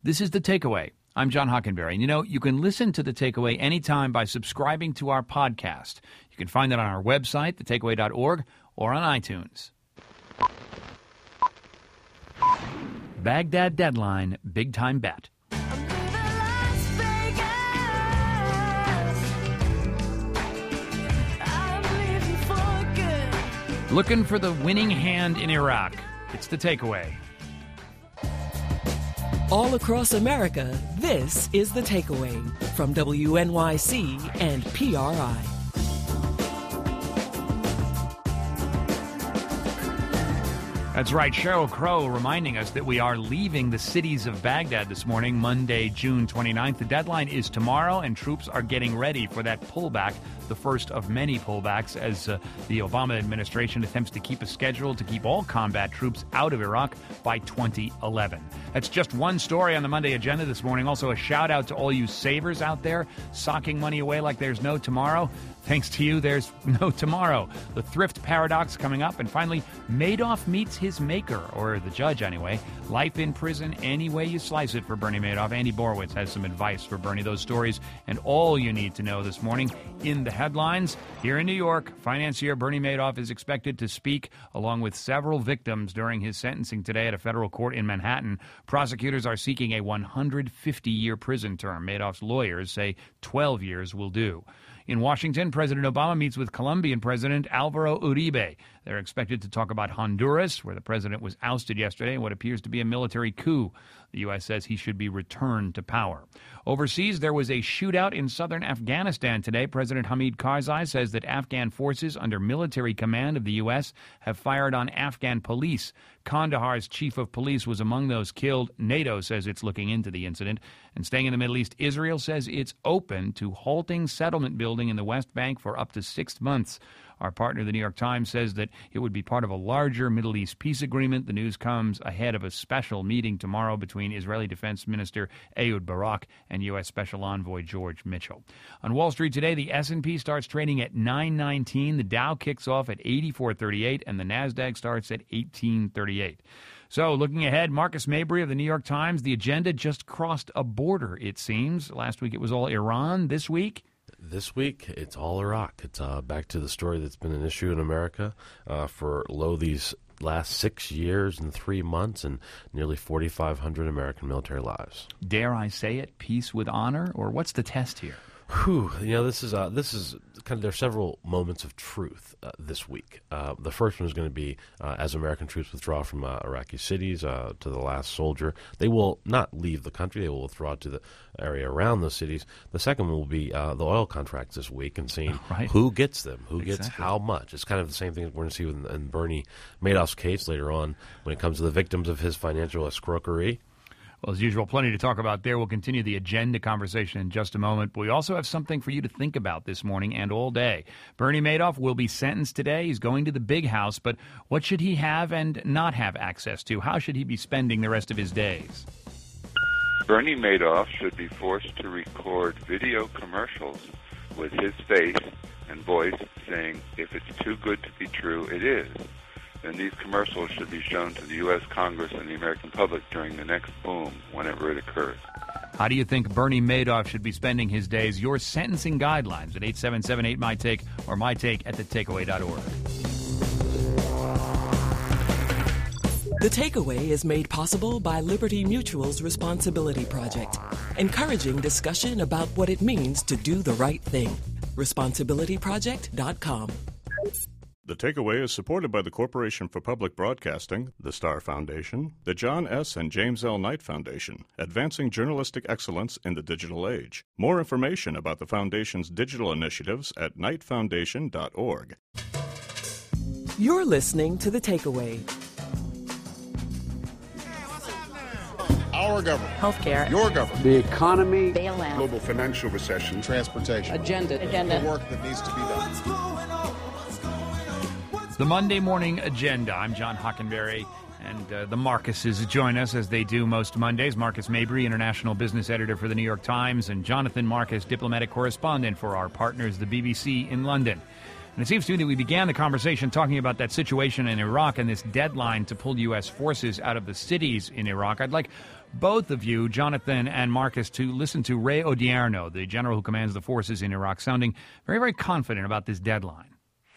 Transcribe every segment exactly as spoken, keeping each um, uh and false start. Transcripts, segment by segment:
This is The Takeaway. I'm John Hockenberry. And you know, you can listen to The Takeaway anytime by subscribing to our podcast. You can find it on our website, the takeaway dot org, or on iTunes. Baghdad deadline, big time bet. Looking for the winning hand in Iraq. It's The Takeaway. All across America, this is The Takeaway from W N Y C and P R I. That's right, Sheryl Crow reminding us that we are leaving the cities of Baghdad this morning, Monday, June twenty-ninth. The deadline is tomorrow, and troops are getting ready for that pullback, the first of many pullbacks, as uh, the Obama administration attempts to keep a schedule to keep all combat troops out of Iraq by twenty eleven. That's just one story on the Monday agenda this morning. Also, a shout-out to all you savers out there socking money away like there's no tomorrow. Thanks to you, there's no tomorrow. The thrift paradox coming up. And finally, Madoff meets his maker, or the judge anyway. Life in prison, any way you slice it for Bernie Madoff. Andy Borowitz has some advice for Bernie. Those stories and all you need to know this morning in the headlines. Here in New York, financier Bernie Madoff is expected to speak along with several victims during his sentencing today at a federal court in Manhattan. Prosecutors are seeking a one hundred fifty year prison term. Madoff's lawyers say twelve years will do. In Washington, President Obama meets with Colombian President Alvaro Uribe. They're expected to talk about Honduras, where the president was ousted yesterday in what appears to be a military coup. The U S says he should be returned to power. Overseas, there was a shootout in southern Afghanistan today. President Hamid Karzai says that Afghan forces under military command of the U S have fired on Afghan police. Kandahar's chief of police was among those killed. NATO says it's looking into the incident. And staying in the Middle East, Israel says it's open to halting settlement building in the West Bank for up to six months. Our partner, the New York Times, says that it would be part of a larger Middle East peace agreement. The news comes ahead of a special meeting tomorrow between Israeli Defense Minister Ehud Barak and U S Special Envoy George Mitchell. On Wall Street today, the S and P starts trading at nine nineteen. The Dow kicks off at eighty-four thirty-eight, and the NASDAQ starts at eighteen thirty-eight. So, looking ahead, Marcus Mabry of the New York Times, the agenda just crossed a border, it seems. Last week it was all Iran. This week? This week, it's all Iraq. It's uh, back to the story that's been an issue in America uh, for lo these last six years and three months and nearly forty-five hundred American military lives. Dare I say it, peace with honor? Or what's the test here? Whew, you know, this is uh, this is kind of, there are several moments of truth uh, this week. Uh, the first one is going to be uh, as American troops withdraw from uh, Iraqi cities uh, to the last soldier. They will not leave the country. They will withdraw to the area around those cities. The second one will be uh, the oil contracts this week and seeing right. who gets them, who exactly. gets how much. It's kind of the same thing we're going to see in, in Bernie Madoff's case later on when it comes to the victims of his financial escroquerie. Well, as usual, plenty to talk about there. We'll continue the agenda conversation in just a moment. But we also have something for you to think about this morning and all day. Bernie Madoff will be sentenced today. He's going to the big house. But what should he have and not have access to? How should he be spending the rest of his days? Bernie Madoff should be forced to record video commercials with his face and voice saying, if it's too good to be true, it is. Then these commercials should be shown to the U S Congress and the American public during the next boom, whenever it occurs. How do you think Bernie Madoff should be spending his days? Your sentencing guidelines at eight seven seven eight my take or my take at the takeaway dot org. The Takeaway is made possible by Liberty Mutual's Responsibility Project, encouraging discussion about what it means to do the right thing. responsibility project dot com. The Takeaway is supported by the Corporation for Public Broadcasting, the Star Foundation, the John S. and James L. Knight Foundation, advancing journalistic excellence in the digital age. More information about the Foundation's digital initiatives at knight foundation dot org. You're listening to The Takeaway. Our government. Healthcare. Your government. The economy. Bailout. Global financial recession. Transportation. Agenda. Agenda. The work that needs to be done. The Monday Morning Agenda. I'm John Hockenberry, and uh, the Marcuses join us as they do most Mondays. Marcus Mabry, international business editor for the New York Times, and Jonathan Marcus, diplomatic correspondent for our partners, the B B C in London. And it seems to me that we began the conversation talking about that situation in Iraq and this deadline to pull U S forces out of the cities in Iraq. I'd like both of you, Jonathan and Marcus, to listen to Ray Odierno, the general who commands the forces in Iraq, sounding very, very confident about this deadline.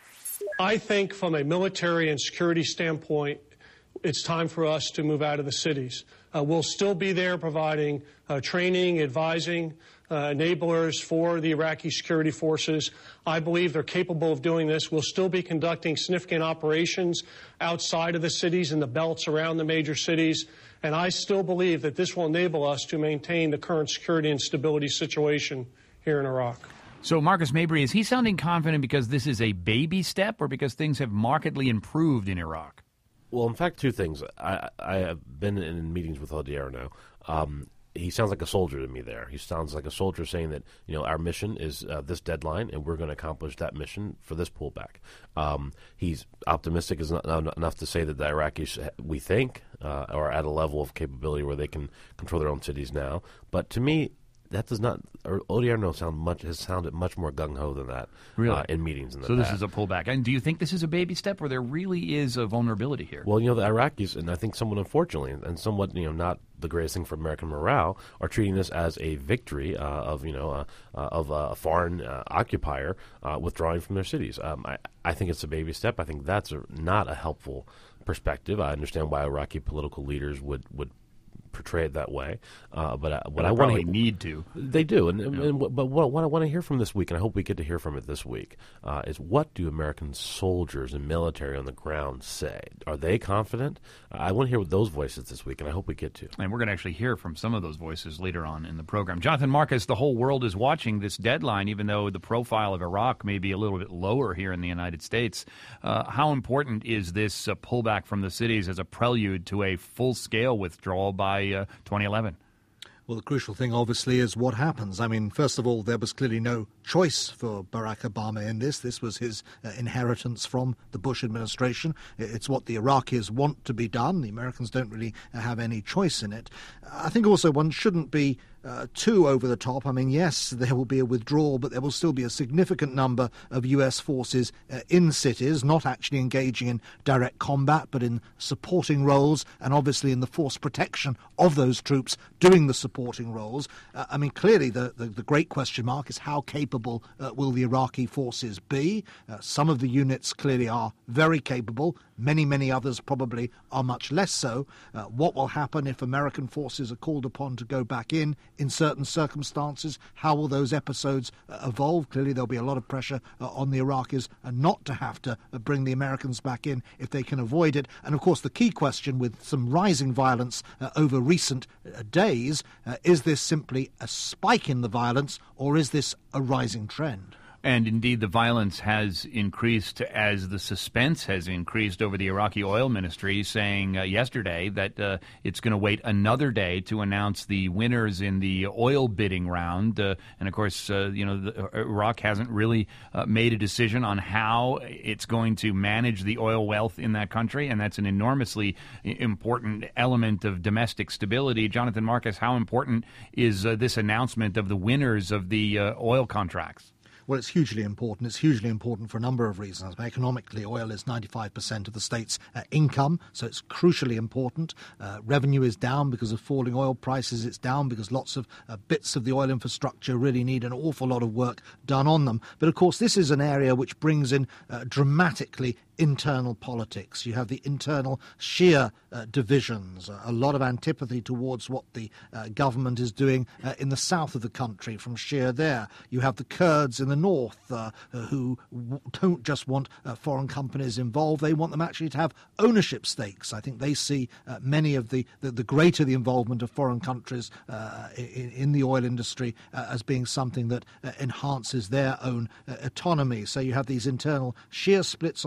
I think from a military and security standpoint, it's time for us to move out of the cities. Uh, we'll still be there providing uh, training, advising, uh, enablers for the Iraqi security forces. I believe they're capable of doing this. We'll still be conducting significant operations outside of the cities and the belts around the major cities. And I still believe that this will enable us to maintain the current security and stability situation here in Iraq. So, Marcus Mabry, is he sounding confident because this is a baby step or because things have markedly improved in Iraq? Well, in fact, two things. I, I have been in meetings with Odierno. Um, he sounds like a soldier to me there. He sounds like a soldier saying that, you know, our mission is uh, this deadline, and we're going to accomplish that mission for this pullback. Um, he's optimistic is not, not enough to say that the Iraqis, we think, uh, are at a level of capability where they can control their own cities now. But to me, that does not. Odierno sound much has sounded much more gung ho than that. Really? uh, in meetings. In the so past. This is a pullback. And do you think this is a baby step, or there really is a vulnerability here? Well, you know, the Iraqis, and I think somewhat unfortunately, and somewhat, you know, not the greatest thing for American morale, are treating this as a victory uh, of, you know, uh, uh, of a foreign uh, occupier uh, withdrawing from their cities. Um, I, I think it's a baby step. I think that's a, not a helpful perspective. I understand why Iraqi political leaders would would. portray it that way, uh, but uh, what I, I want to need to, they do, and, yeah. and but what, what I want to hear from this week, and I hope we get to hear from it this week, uh, is what do American soldiers and military on the ground say? Are they confident? Uh, I want to hear those voices this week, and I hope we get to. And we're going to actually hear from some of those voices later on in the program. Jonathan Marcus, the whole world is watching this deadline, even though the profile of Iraq may be a little bit lower here in the United States. Uh, how important is this uh, pullback from the cities as a prelude to a full-scale withdrawal by uh, twenty eleven? Well, the crucial thing, obviously, is what happens. I mean, first of all, there was clearly no choice for Barack Obama in this. This was his uh, inheritance from the Bush administration. It's what the Iraqis want to be done. The Americans don't really uh, have any choice in it. I think also one shouldn't be Uh, too over the top. I mean, yes, there will be a withdrawal, but there will still be a significant number of U S forces uh, in cities, not actually engaging in direct combat, but in supporting roles, and obviously in the force protection of those troops doing the supporting roles. Uh, I mean, clearly the, the, the great question mark is how capable uh, will the Iraqi forces be? Uh, some of the units clearly are very capable. Many, many others probably are much less so. Uh, what will happen if American forces are called upon to go back in in certain circumstances? How will those episodes uh, evolve? Clearly there'll be a lot of pressure uh, on the Iraqis uh, not to have to uh, bring the Americans back in if they can avoid it. And of course the key question, with some rising violence uh, over recent uh, days, uh, is this simply a spike in the violence, or is this a rising trend? And indeed, the violence has increased as the suspense has increased over the Iraqi oil ministry, saying uh, yesterday that uh, it's going to wait another day to announce the winners in the oil bidding round. Uh, and of course, uh, you know, the, Iraq hasn't really uh, made a decision on how it's going to manage the oil wealth in that country, and that's an enormously important element of domestic stability. Jonathan Marcus, how important is uh, this announcement of the winners of the uh, oil contracts? Well, it's hugely important. It's hugely important for a number of reasons. Economically, oil is ninety-five percent of the state's uh, income, so it's crucially important. Uh, revenue is down because of falling oil prices. It's down because lots of uh, bits of the oil infrastructure really need an awful lot of work done on them. But, of course, this is an area which brings in uh, dramatically internal politics. You have the internal Shia uh, divisions, uh, a lot of antipathy towards what the uh, government is doing uh, in the south of the country from Shia there. You have the Kurds in the north uh, uh, who w- don't just want uh, foreign companies involved, they want them actually to have ownership stakes. I think they see uh, many of the, the, the greater the involvement of foreign countries uh, in, in the oil industry uh, as being something that uh, enhances their own uh, autonomy. So you have these internal Shia splits on the one hand,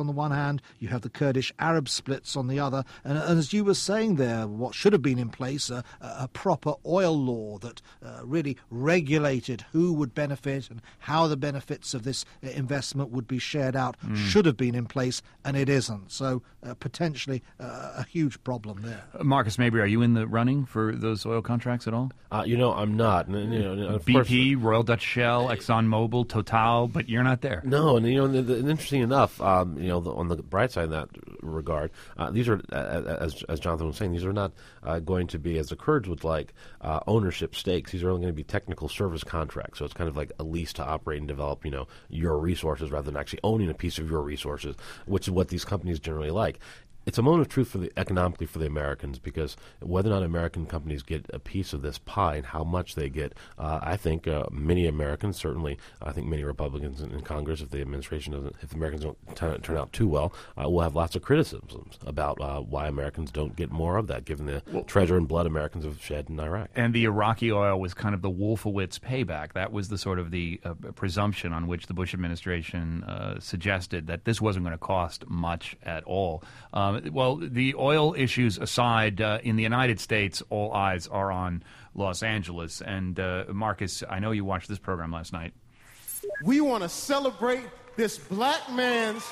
hand, you have the Kurdish-Arab splits on the other, and, and as you were saying there, what should have been in place, a, a proper oil law that uh, really regulated who would benefit and how the benefits of this investment would be shared out, mm. should have been in place, and it isn't. So uh, potentially uh, a huge problem there. Uh, Marcus Mabry, are you in the running for those oil contracts at all? Uh, you know, I'm not. And, you know, B P, Royal Dutch Shell, ExxonMobil, Total, but you're not there. No, and you know, the, the, interesting enough, um, you know, the, on the bright side in that regard, uh, these are, uh, as as Jonathan was saying, these are not uh, going to be, as the Kurds would like, uh, ownership stakes. These are only going to be technical service contracts. So it's kind of like a lease to operate and develop, you know, your resources rather than actually owning a piece of your resources, which is what these companies generally like. It's a moment of truth for the economically for the Americans, because whether or not American companies get a piece of this pie and how much they get, uh, I think uh, many Americans, certainly I think many Republicans in, in Congress, if the administration doesn't, if the Americans don't t- turn out too well, uh, will have lots of criticisms about uh, why Americans don't get more of that, given the well, treasure and blood Americans have shed in Iraq. And the Iraqi oil was kind of the Wolfowitz payback. That was the sort of the uh, presumption on which the Bush administration uh, suggested that this wasn't going to cost much at all. Um, Well, the oil issues aside, uh, in the United States, all eyes are on Los Angeles. And, uh, Marcus, I know you watched this program last night. We want to celebrate this black man's,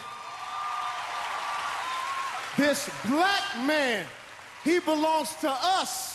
this black man. He belongs to us,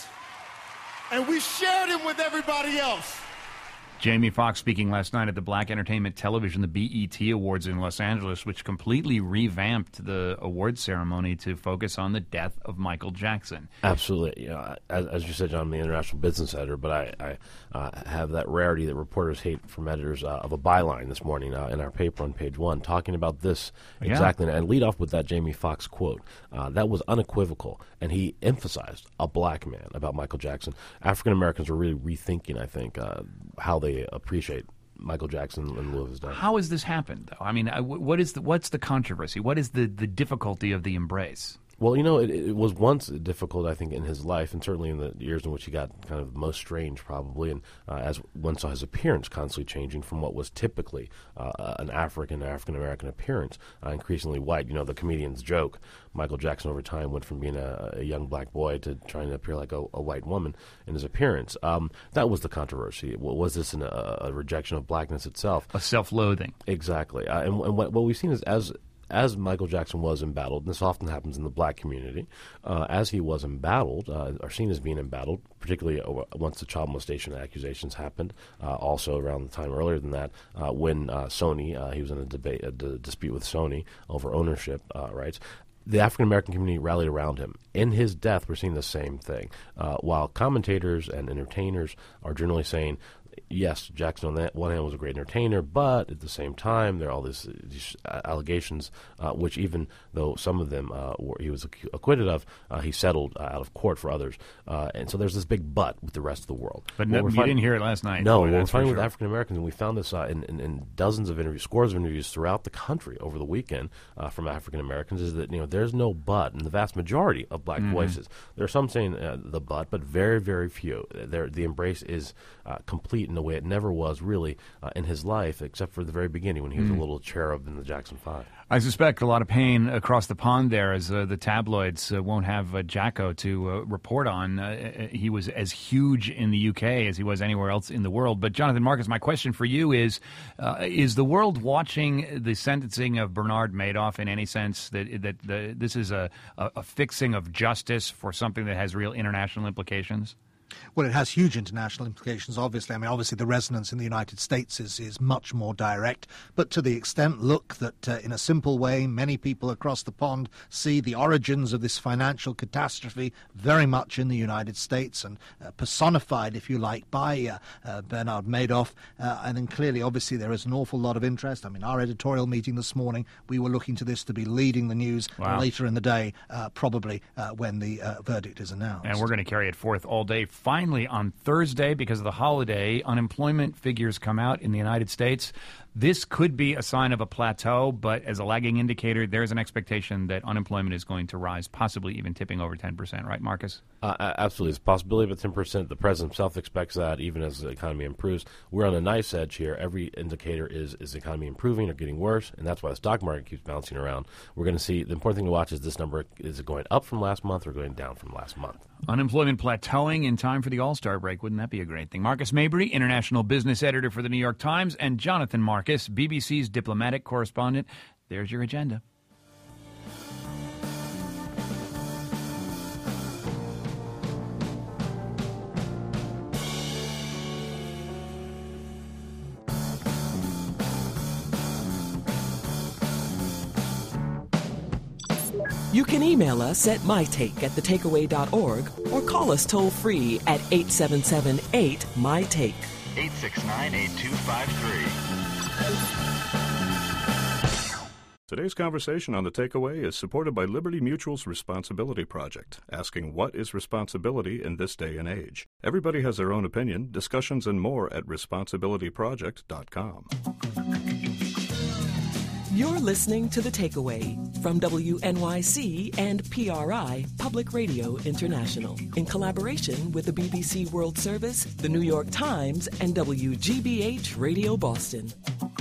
and we shared him with everybody else. Jamie Foxx speaking last night at the Black Entertainment Television, the B E T Awards in Los Angeles, which completely revamped the awards ceremony to focus on the death of Michael Jackson. Absolutely. You know, as, as you said, John, I'm the international business editor, but I, I uh, have that rarity that reporters hate from editors uh, of a byline this morning uh, in our paper on page one, talking about this yeah. exactly. And lead off with that Jamie Foxx quote. Uh, that was unequivocal, and he emphasized a black man about Michael Jackson. African Americans are really rethinking, I think, uh, how they appreciate Michael Jackson in lieu of his death. How has this happened, though? I mean, what is the, what's the controversy? What is the, the difficulty of the embrace? Well, you know, it, it was once difficult, I think, in his life, and certainly in the years in which he got kind of most strange, probably, and uh, as one saw his appearance constantly changing from what was typically uh, an African, African-American appearance, uh, increasingly white. You know, the comedian's joke, Michael Jackson over time went from being a, a young black boy to trying to appear like a, a white woman in his appearance. Um, that was the controversy. Was this an, a, a rejection of blackness itself? A self-loathing. Exactly. Uh, and, and what, what we've seen is as... As Michael Jackson was embattled, and this often happens in the black community, uh, as he was embattled, uh, or seen as being embattled, particularly once the child molestation accusations happened, uh, also around the time earlier than that, uh, when uh, Sony, uh, he was in a debate, a d- dispute with Sony over ownership uh, rights. The African-American community rallied around him. In his death, we're seeing the same thing. Uh, while commentators and entertainers are generally saying, yes, Jackson on that one hand was a great entertainer, but at the same time, there are all this, these allegations, uh, which even though some of them uh, were, he was acquitted of, uh, he settled uh, out of court for others. Uh, and so there's this big but with the rest of the world. But no, you finding, didn't hear it last night. No, boy, we're finding sure. with African Americans, and we found this uh, in, in, in dozens of interviews, scores of interviews throughout the country over the weekend uh, from African Americans, is that you know there's no but in the vast majority of black mm-hmm. voices. There are some saying uh, the but, but very, very few. There, the embrace is uh, complete in a way it never was really uh, in his life, except for the very beginning when he was mm. a little cherub in the Jackson Five. I suspect a lot of pain across the pond there, as uh, the tabloids uh, won't have uh, Jacko to uh, report on. Uh, he was as huge in the U K as he was anywhere else in the world. But Jonathan Marcus, my question for you is, uh, is the world watching the sentencing of Bernard Madoff in any sense that that the, this is a, a, a fixing of justice for something that has real international implications? Well, it has huge international implications, obviously. I mean, obviously the resonance in the United States is, is much more direct. But to the extent, look, that uh, in a simple way, many people across the pond see the origins of this financial catastrophe very much in the United States and uh, personified, if you like, by uh, uh, Bernard Madoff. Uh, and then clearly, obviously, there is an awful lot of interest. I mean, our editorial meeting this morning, we were looking to this to be leading the news wow. later in the day, uh, probably uh, when the uh, verdict is announced. And we're going to carry it forth all day. Finally, on Thursday, because of the holiday, unemployment figures come out in the United States. This could be a sign of a plateau, but as a lagging indicator, there's an expectation that unemployment is going to rise, possibly even tipping over ten percent. Right, Marcus? Uh, absolutely. It's a possibility of a ten percent. The president himself expects that even as the economy improves. We're on a nice edge here. Every indicator is, is the economy improving or getting worse, and that's why the stock market keeps bouncing around. We're going to see, the important thing to watch is this number, is it going up from last month or going down from last month? Unemployment plateauing in time for the All-Star break. Wouldn't that be a great thing? Marcus Mabry, international business editor for the New York Times, and Jonathan Marcus, B B C's diplomatic correspondent. There's your agenda. You can email us at mytake at thetakeaway dot org or call us toll-free at eight seven seven eight, M Y Take. eight six nine, eight two five three. Today's conversation on The Takeaway is supported by Liberty Mutual's Responsibility Project, asking what is responsibility in this day and age. Everybody has their own opinion. Discussions and more at responsibility project dot com. You're listening to The Takeaway from W N Y C and P R I, Public Radio International, in collaboration with the B B C World Service, the New York Times, and W G B H Radio Boston.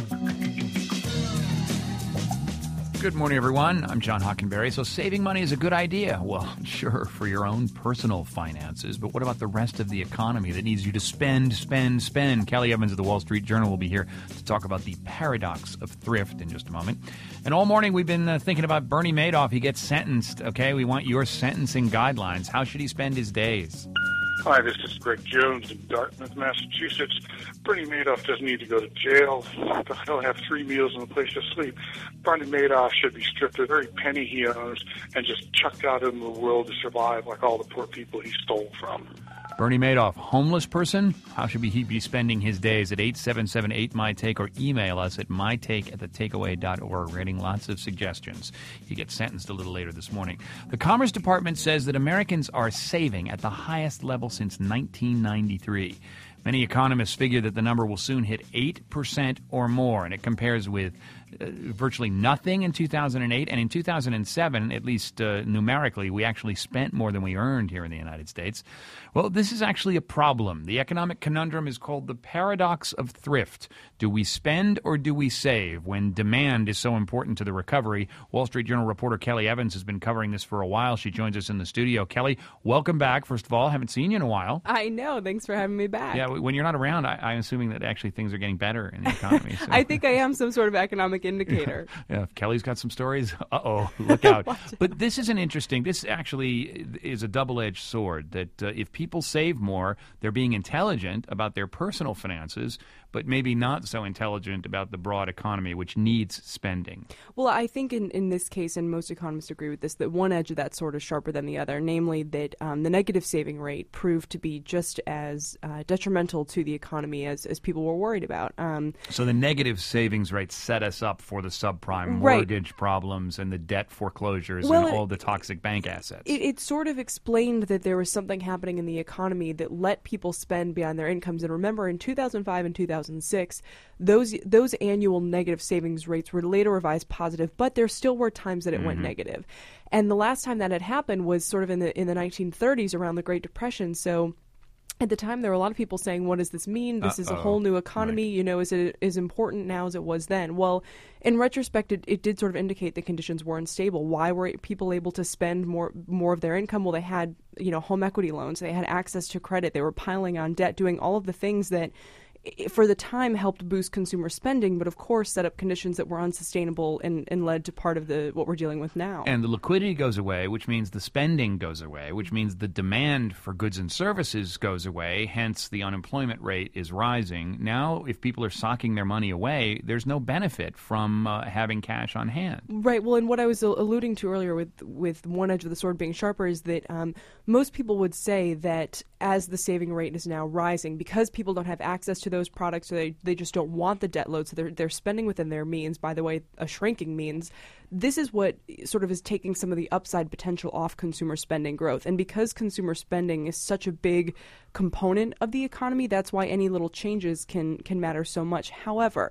Good morning, everyone. I'm John Hockenberry. So saving money is a good idea. Well, sure, for your own personal finances. But what about the rest of the economy that needs you to spend, spend, spend? Kelly Evans of the Wall Street Journal will be here to talk about the paradox of thrift in just a moment. And all morning we've been uh, thinking about Bernie Madoff. He gets sentenced, okay? We want your sentencing guidelines. How should he spend his days? Hi, this is Greg Jones in Dartmouth, Massachusetts. Bernie Madoff doesn't need to go to jail. He'll have three meals and a place to sleep. Bernie Madoff should be stripped of every penny he owns and just chucked out into the world to survive like all the poor people he stole from. Bernie Madoff, homeless person? How should he be spending his days? At eight seven seven eight, M Y Take or email us at mytake at thetakeaway dot org. We're getting lots of suggestions. He gets sentenced a little later this morning. The Commerce Department says that Americans are saving at the highest level since nineteen ninety-three. Many economists figure that the number will soon hit eight percent or more, and it compares with uh, virtually nothing in two thousand eight. And in two thousand seven, at least uh, numerically, we actually spent more than we earned here in the United States. Well, this is actually a problem. The economic conundrum is called the paradox of thrift. Do we spend or do we save when demand is so important to the recovery? Wall Street Journal reporter Kelly Evans has been covering this for a while. She joins us in the studio. Kelly, welcome back. First of all, haven't seen you in a while. I know. Thanks for having me back. Yeah, when you're not around, I, I'm assuming that actually things are getting better in the economy. So. I think I am some sort of economic indicator. Yeah, if Kelly's got some stories, uh-oh, look out. But this is an interesting, this actually is a double-edged sword, that uh, if people save more, they're being intelligent about their personal finances, but maybe not so intelligent about the broad economy, which needs spending. Well, I think in, in this case, and most economists agree with this, that one edge of that sword is sharper than the other, namely that um, the negative saving rate proved to be just as uh, detrimental to the economy as, as people were worried about. Um, so the negative savings rate set us up for the subprime right. mortgage problems and the debt foreclosures well, and it, all the toxic bank assets. It, it sort of explained that there was something happening in the economy that let people spend beyond their incomes. And remember, in two thousand five and two thousand six, those those annual negative savings rates were later revised positive, but there still were times that it mm-hmm. went negative. And the last time that had happened was sort of in the in the nineteen thirties around the Great Depression. So at the time, there were a lot of people saying, what does this mean? This Uh-oh. is a whole new economy. Right. You know, is it as important now as it was then? Well, in retrospect, it, it did sort of indicate the conditions were unstable. Why were people able to spend more more of their income? Well, they had, you know, home equity loans. They had access to credit. They were piling on debt, doing all of the things that for the time helped boost consumer spending, but of course set up conditions that were unsustainable and, and led to part of the what we're dealing with now. And the liquidity goes away, which means the spending goes away, which means the demand for goods and services goes away, hence the unemployment rate is rising. Now, if people are socking their money away, there's no benefit from uh, having cash on hand. Right. Well, and what I was alluding to earlier with, with one edge of the sword being sharper is that um, most people would say that as the saving rate is now rising, because people don't have access to those products, or they, they just don't want the debt load, so they're, they're spending within their means, by the way, a shrinking means, this is what sort of is taking some of the upside potential off consumer spending growth. And because consumer spending is such a big component of the economy, that's why any little changes can, can matter so much. However,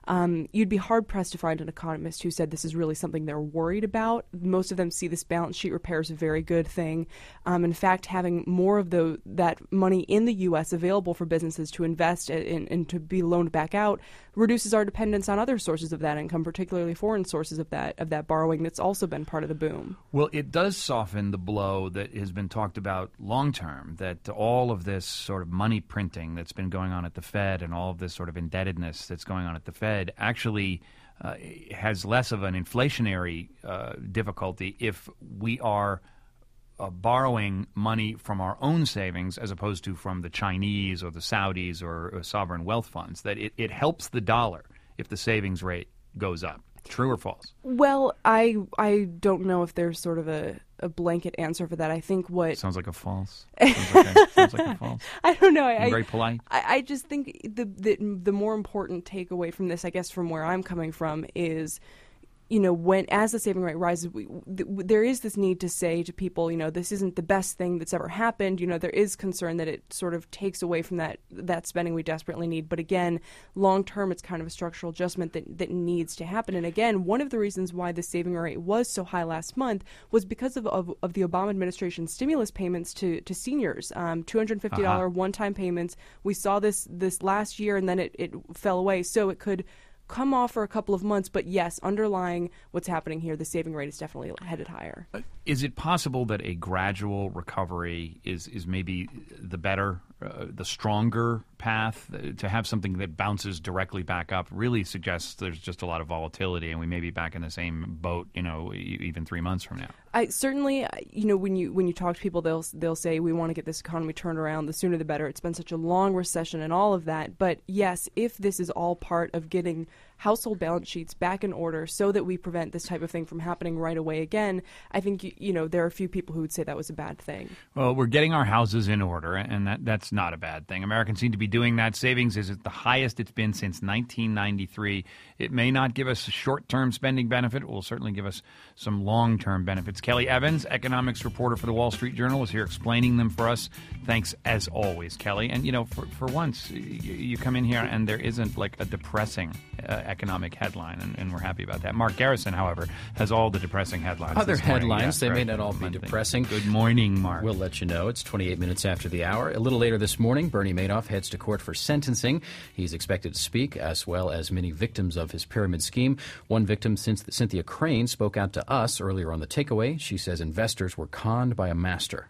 um, you'd be hard-pressed to find an economist who said this is really something they're worried about. Most of them see this balance sheet repair as a very good thing. Um, in fact, having more of the that money in the U S available for businesses to invest in and to be loaned back out reduces our dependence on other sources of that income, particularly foreign sources of that of that borrowing that's also been part of the boom. Well, it does soften the blow that has been talked about long-term, that all of this sort of money printing that's been going on at the Fed and all of this sort of indebtedness that's going on at the Fed actually uh, has less of an inflationary uh, difficulty if we are Uh, borrowing money from our own savings as opposed to from the Chinese or the Saudis or, or sovereign wealth funds, that it, it helps the dollar if the savings rate goes up. True or false? Well, I I don't know if there's sort of a, a blanket answer for that. I think what... Sounds like a false. Sounds like a, sounds like a false. I don't know. I, I'm very polite. I, I just think the, the the more important takeaway from this, I guess from where I'm coming from, is... You know, when as the saving rate rises, we, th- there is this need to say to people, you know, this isn't the best thing that's ever happened. You know, there is concern that it sort of takes away from that that spending we desperately need. But again, long term, it's kind of a structural adjustment that, that needs to happen. And again, one of the reasons why the saving rate was so high last month was because of, of, of the Obama administration's stimulus payments to, to seniors, um, two hundred fifty dollars uh-huh. one-time payments. We saw this this last year, and then it, it fell away. So it could come off for a couple of months, but yes, underlying what's happening here, the saving rate is definitely headed higher. Is it possible that a gradual recovery is, is maybe the better, uh, the stronger path? To have something that bounces directly back up really suggests there's just a lot of volatility, and we may be back in the same boat, you know, even three months from now. I certainly, you know, when you when you talk to people, they'll they'll say we want to get this economy turned around. The sooner the better. It's been such a long recession and all of that. But yes, if this is all part of getting household balance sheets back in order so that we prevent this type of thing from happening right away again, I think, you, you know, there are a few people who would say that was a bad thing. Well, we're getting our houses in order, and that that's not a bad thing. Americans seem to be doing that. Savings is at the highest it's been since nineteen ninety-three. It may not give us a short-term spending benefit. It will certainly give us some long-term benefits. Kelly Evans, economics reporter for the Wall Street Journal, is here explaining them for us. Thanks, as always, Kelly. And, you know, for, for once, you, you come in here and there isn't like a depressing uh, economic headline, and, and we're happy about that. Mark Garrison, however, has all the depressing headlines. Other headlines, yeah, they right. may not all be Monday. depressing. Good morning, Mark. We'll let you know. It's twenty-eight minutes after the hour. A little later this morning, Bernie Madoff heads to court for sentencing. He's expected to speak, as well as many victims of his pyramid scheme. One victim, Cynthia Crane, spoke out to us earlier on The Takeaway. She says investors were conned by a master.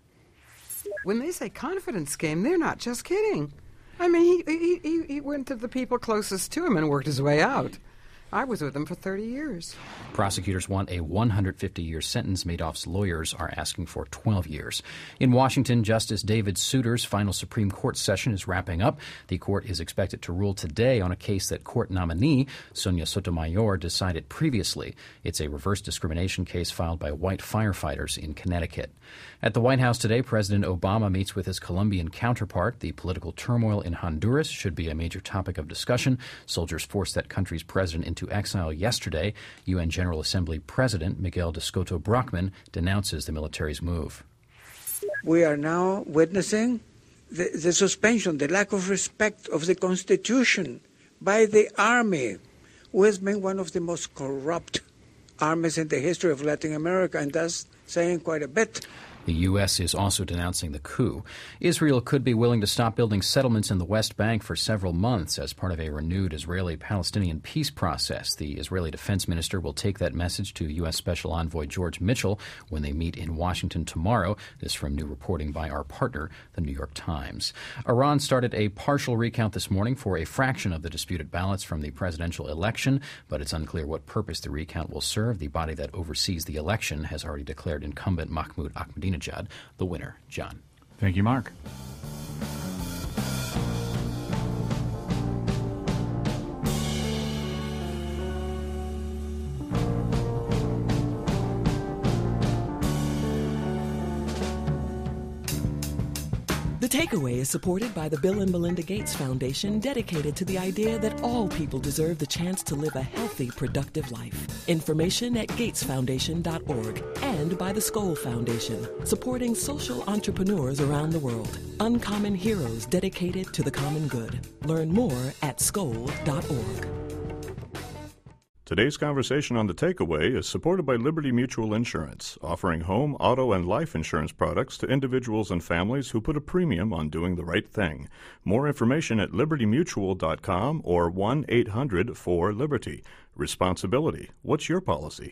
When they say confidence scheme, they're not just kidding. I mean, he, he, he went to the people closest to him and worked his way out. I was with him for thirty years. Prosecutors want a one hundred fifty year sentence. Madoff's lawyers are asking for twelve years. In Washington, Justice David Souter's final Supreme Court session is wrapping up. The court is expected to rule today on a case that court nominee Sonia Sotomayor decided previously. It's a reverse discrimination case filed by white firefighters in Connecticut. At the White House today, President Obama meets with his Colombian counterpart. The political turmoil in Honduras should be a major topic of discussion. Soldiers forced that country's president into exile yesterday. U N General Assembly President Miguel de Soto Brockman denounces the military's move. We are now witnessing the, the suspension, the lack of respect of the Constitution by the Army, who has been one of the most corrupt armies in the history of Latin America, and thus saying quite a bit. The U S is also denouncing the coup. Israel could be willing to stop building settlements in the West Bank for several months as part of a renewed Israeli-Palestinian peace process. The Israeli defense minister will take that message to U S Special Envoy George Mitchell when they meet in Washington tomorrow. This from new reporting by our partner, the New York Times. Iran started a partial recount this morning for a fraction of the disputed ballots from the presidential election, but it's unclear what purpose the recount will serve. The body that oversees the election has already declared incumbent Mahmoud Ahmadinejad the winner. John. Thank you, Mark. The Takeaway is supported by the Bill and Melinda Gates Foundation, dedicated to the idea that all people deserve the chance to live a healthy, productive life. Information at gates foundation dot org, and by the Skoll Foundation, supporting social entrepreneurs around the world. Uncommon heroes dedicated to the common good. Learn more at skoll dot org. Today's conversation on The Takeaway is supported by Liberty Mutual Insurance, offering home, auto, and life insurance products to individuals and families who put a premium on doing the right thing. More information at liberty mutual dot com or one eight hundred four liberty. Responsibility. What's your policy?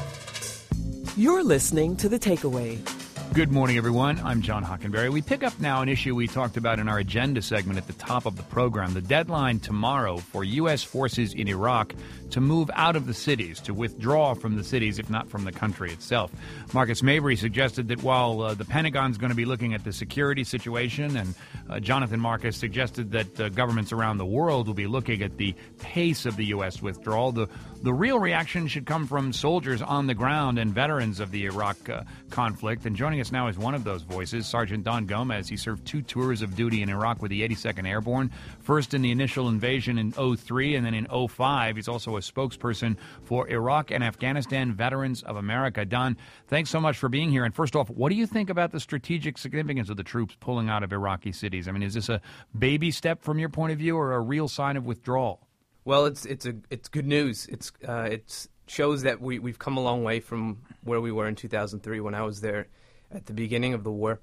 You're listening to The Takeaway. Good morning, everyone. I'm John Hockenberry. We pick up now an issue we talked about in our agenda segment at the top of the program. The deadline tomorrow for U S forces in Iraq to move out of the cities, to withdraw from the cities, if not from the country itself. Marcus Mabry suggested that while uh, the Pentagon's going to be looking at the security situation, and uh, Jonathan Marcus suggested that uh, governments around the world will be looking at the pace of the U S withdrawal, the, the real reaction should come from soldiers on the ground and veterans of the Iraq uh, conflict. And joining us now is one of those voices, Sergeant Don Gomez. He served two tours of duty in Iraq with the eighty-second Airborne, first in the initial invasion in oh three and then in oh five. He's also a spokesperson for Iraq and Afghanistan Veterans of America. Don, thanks so much for being here. And first off, what do you think about the strategic significance of the troops pulling out of Iraqi cities? I mean, is this a baby step from your point of view or a real sign of withdrawal? Well, it's it's a it's good news. It's uh, it shows that we, we've come a long way from where we were in two thousand three when I was there at the beginning of the war.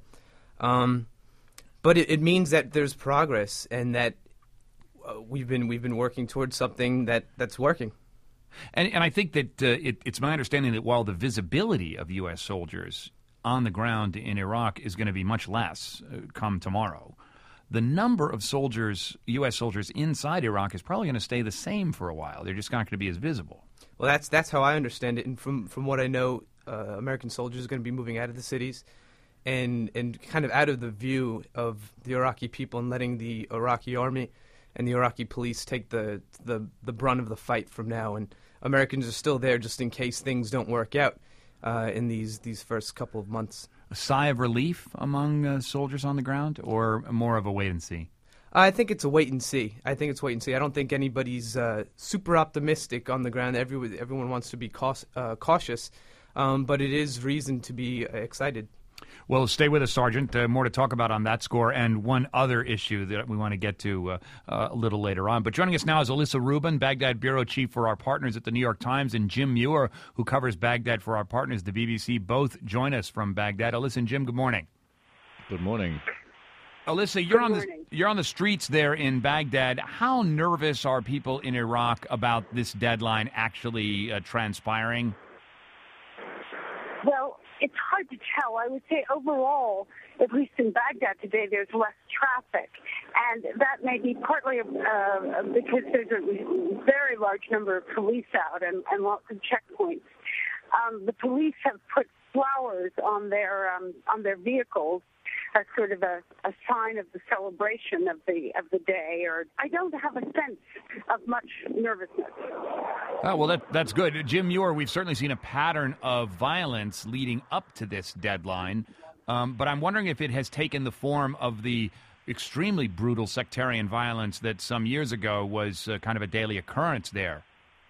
Um, but it, it means that there's progress and that uh, we've been we've been working towards something that, that's working. And, and I think that uh, it, it's my understanding that while the visibility of U S soldiers on the ground in Iraq is going to be much less uh, come tomorrow, the number of soldiers, U S soldiers inside Iraq is probably going to stay the same for a while. They're just not going to be as visible. Well, that's that's how I understand it. And from, from what I know, uh, American soldiers are going to be moving out of the cities and and kind of out of the view of the Iraqi people and letting the Iraqi army and the Iraqi police take the, the, the brunt of the fight from now. And Americans are still there just in case things don't work out uh, in these, these first couple of months. A sigh of relief among uh, soldiers on the ground, or more of a wait and see? I think it's a wait and see. I think it's wait and see. I don't think anybody's uh, super optimistic on the ground. Everyone, everyone wants to be caus- uh, cautious, um, but it is reason to be uh, excited. Well, stay with us, Sergeant. Uh, more to talk about on that score and one other issue that we want to get to uh, uh, a little later on. But joining us now is Alyssa Rubin, Baghdad bureau chief for our partners at the New York Times, and Jim Muir, who covers Baghdad for our partners, the B B C. Both join us from Baghdad. Alyssa and Jim, good morning. Good morning. Alyssa, you're on the you're on the streets there in Baghdad. How nervous are people in Iraq about this deadline actually uh, transpiring? Well, it's hard to tell. I would say overall, at least in Baghdad today, there's less traffic. And that may be partly uh, because there's a very large number of police out and, and lots of checkpoints. Um, the police have put flowers on their um, on their vehicles as sort of a, a sign of the celebration of the of the day. Or I don't have a sense of much nervousness. Oh, well, that, that's good. Jim Muir, we've certainly seen a pattern of violence leading up to this deadline, um, but I'm wondering if it has taken the form of the extremely brutal sectarian violence that some years ago was uh, kind of a daily occurrence there.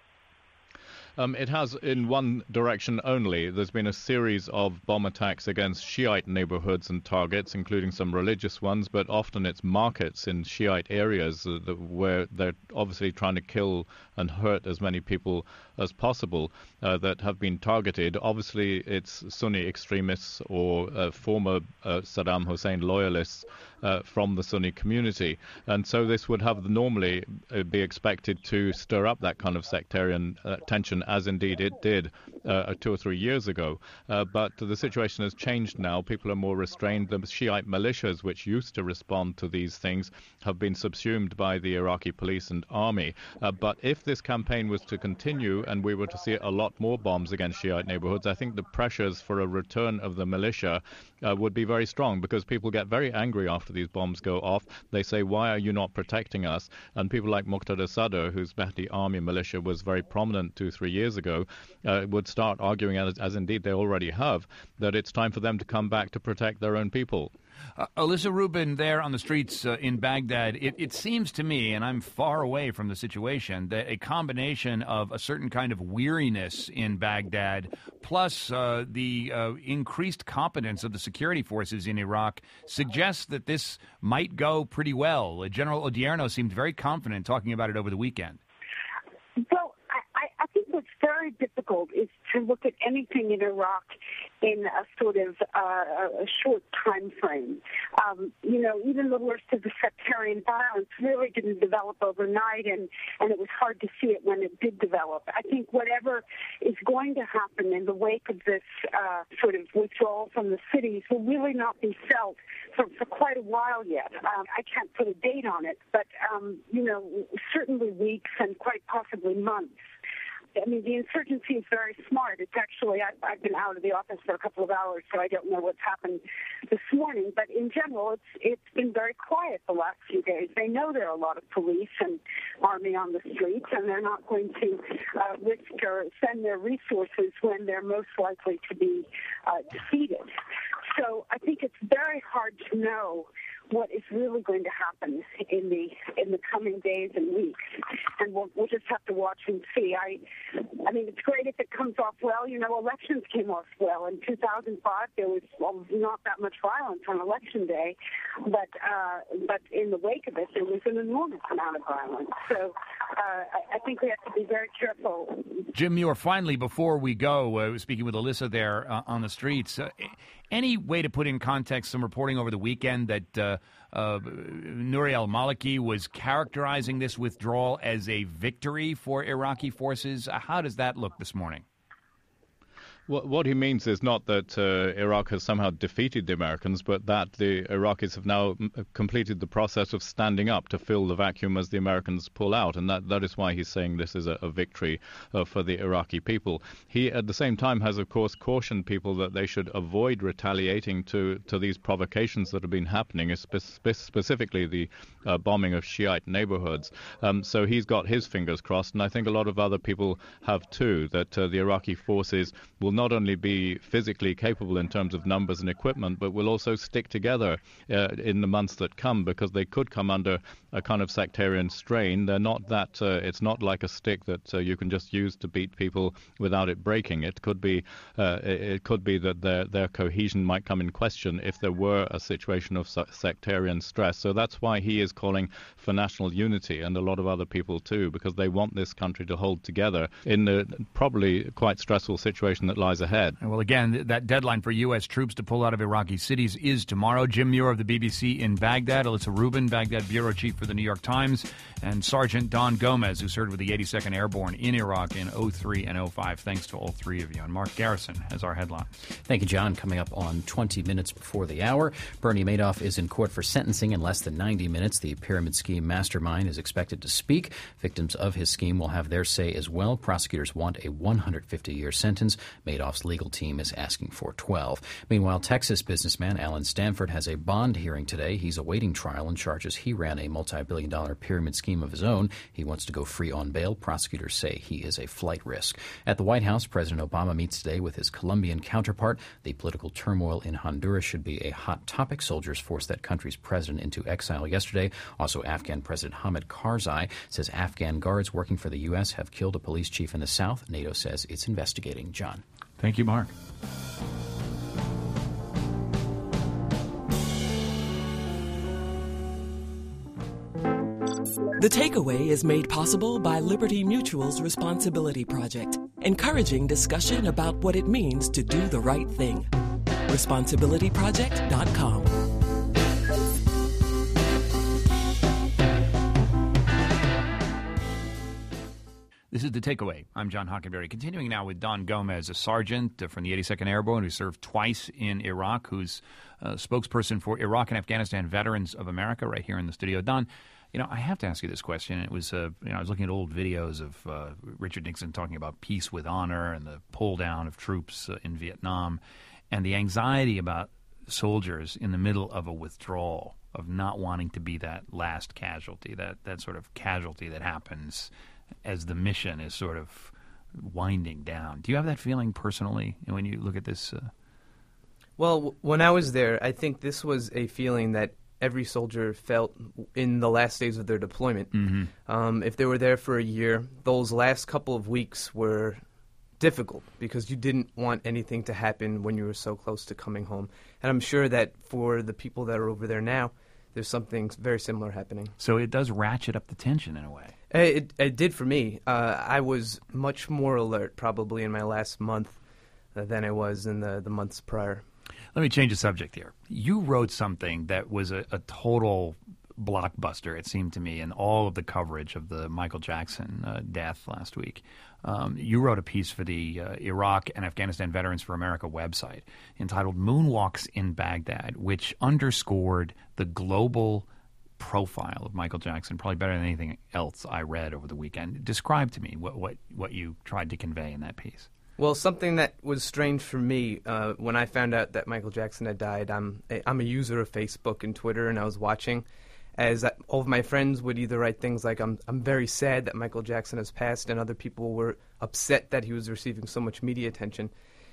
Um, it has in one direction only. There's been a series of bomb attacks against Shiite neighborhoods and targets, including some religious ones, but often it's markets in Shiite areas uh, the, where they're obviously trying to kill and hurt as many people as possible uh, that have been targeted. Obviously, it's Sunni extremists or uh, former uh, Saddam Hussein loyalists uh, from the Sunni community. And so this would have normally uh, be expected to stir up that kind of sectarian uh, tension, as indeed it did uh, two or three years ago. Uh, but the situation has changed now. People are more restrained. The Shiite militias, which used to respond to these things, have been subsumed by the Iraqi police and army. Uh, but if this campaign was to continue and we were to see a lot more bombs against Shiite neighborhoods, I think the pressures for a return of the militia uh, would be very strong, because people get very angry after these bombs go off. They say, why are you not protecting us? And people like Muqtada Sadr, whose Mahdi army militia was very prominent two, three years ago, uh, would start arguing, as, as indeed they already have, that it's time for them to come back to protect their own people. Uh, Alyssa Rubin, there on the streets uh, in Baghdad, it, it seems to me, and I'm far away from the situation, that a combination of a certain kind of weariness in Baghdad plus uh, the uh, increased competence of the security forces in Iraq suggests that this might go pretty well. General Odierno seemed very confident talking about it over the weekend. Well, I, I think difficult is to look at anything in Iraq in a sort of uh, a short time frame. Um, you know, even the worst of the sectarian violence really didn't develop overnight, and, and it was hard to see it when it did develop. I think whatever is going to happen in the wake of this uh, sort of withdrawal from the cities will really not be felt for, for quite a while yet. Um, I can't put a date on it, but, um, you know, certainly weeks and quite possibly months. I mean, the insurgency is very smart. It's actually, I've, I've been out of the office for a couple of hours, so I don't know what's happened this morning. But in general, it's it's been very quiet the last few days. They know there are a lot of police and army on the streets, and they're not going to uh, risk or send their resources when they're most likely to be uh, defeated. So I think it's very hard to know what is really going to happen in the in the coming days and weeks, and we'll, we'll just have to watch and see. I, I mean, it's great if it comes off well. You know, elections came off well. In two thousand five, there was well, not that much violence on election day, but uh, but in the wake of it, there was an enormous amount of violence. So uh, I, I think we have to be very careful. Jim Muir, finally, before we go, uh, speaking with Alyssa there uh, on the streets, uh, any way to put in context some reporting over the weekend that uh, uh, Nouri al-Maliki was characterizing this withdrawal as a victory for Iraqi forces? How does that look this morning? What, what he means is not that uh, Iraq has somehow defeated the Americans, but that the Iraqis have now m- completed the process of standing up to fill the vacuum as the Americans pull out. And that, that is why he's saying this is a, a victory uh, for the Iraqi people. He, at the same time, has, of course, cautioned people that they should avoid retaliating to, to these provocations that have been happening, spe- spe- specifically the uh, bombing of Shiite neighborhoods. Um, so he's got his fingers crossed, and I think a lot of other people have too, that uh, the Iraqi forces will not only be physically capable in terms of numbers and equipment, but will also stick together uh, in the months that come, because they could come under a kind of sectarian strain. They're not that, uh, it's not like a stick that uh, you can just use to beat people without it breaking. It could be, uh, it could be that their, their cohesion might come in question if there were a situation of sectarian stress. So that's why he is calling for national unity, and a lot of other people too, because they want this country to hold together in the probably quite stressful situation that lies ahead. Well, again, that deadline for U S troops to pull out of Iraqi cities is tomorrow. Jim Muir of the B B C in Baghdad, Alyssa Rubin, Baghdad bureau chief for the New York Times, and Sergeant Don Gomez, who served with the eighty-second Airborne in Iraq in oh three and oh five. Thanks to all three of you. And Mark Garrison has our headlines. Thank you, John. Coming up on twenty minutes before the hour, Bernie Madoff is in court for sentencing in less than ninety minutes. The pyramid scheme mastermind is expected to speak. Victims of his scheme will have their say as well. Prosecutors want a one hundred fifty year sentence. Madoff's legal team is asking for twelve. Meanwhile, Texas businessman Alan Stanford has a bond hearing today. He's awaiting trial on charges he ran a multi-billion dollar pyramid scheme of his own. He wants to go free on bail. Prosecutors say he is a flight risk. At the White House, President Obama meets today with his Colombian counterpart. The political turmoil in Honduras should be a hot topic. Soldiers forced that country's president into exile yesterday. Also, Afghan President Hamid Karzai says Afghan guards working for the U S have killed a police chief in the south. NATO says it's investigating. John. Thank you, Mark. The Takeaway is made possible by Liberty Mutual's Responsibility Project, encouraging discussion about what it means to do the right thing. responsibility project dot com. This is The Takeaway. I'm John Hockenberry. Continuing now with Don Gomez, a sergeant from the eighty-second Airborne who served twice in Iraq, who's a spokesperson for Iraq and Afghanistan Veterans of America right here in the studio. Don, you know, I have to ask you this question. It was, uh, you know, I was looking at old videos of uh, Richard Nixon talking about peace with honor and the pull down of troops uh, in Vietnam, and the anxiety about soldiers in the middle of a withdrawal, of not wanting to be that last casualty, that, that sort of casualty that happens as the mission is sort of winding down. Do you have that feeling personally when you look at this? Uh... Well, w- when I was there, I think this was a feeling that every soldier felt in the last days of their deployment. Mm-hmm. Um, if they were there for a year, those last couple of weeks were difficult because you didn't want anything to happen when you were so close to coming home. And I'm sure that for the people that are over there now, there's something very similar happening. So it does ratchet up the tension in a way. It, it did for me. Uh, I was much more alert probably in my last month uh, than I was in the, the months prior. Let me change the subject here. You wrote something that was a, a total blockbuster, it seemed to me, in all of the coverage of the Michael Jackson uh, death last week. Um, you wrote a piece for the uh, Iraq and Afghanistan Veterans for America website entitled Moonwalks in Baghdad, which underscored the global profile of Michael Jackson, probably better than anything else I read over the weekend. Describe to me what, what, what you tried to convey in that piece. Well, something that was strange for me uh, when I found out that Michael Jackson had died, I'm, I'm a user of Facebook and Twitter, and I was watching as all of my friends would either write things like, I'm, I'm very sad that Michael Jackson has passed, and other people were upset that he was receiving so much media attention.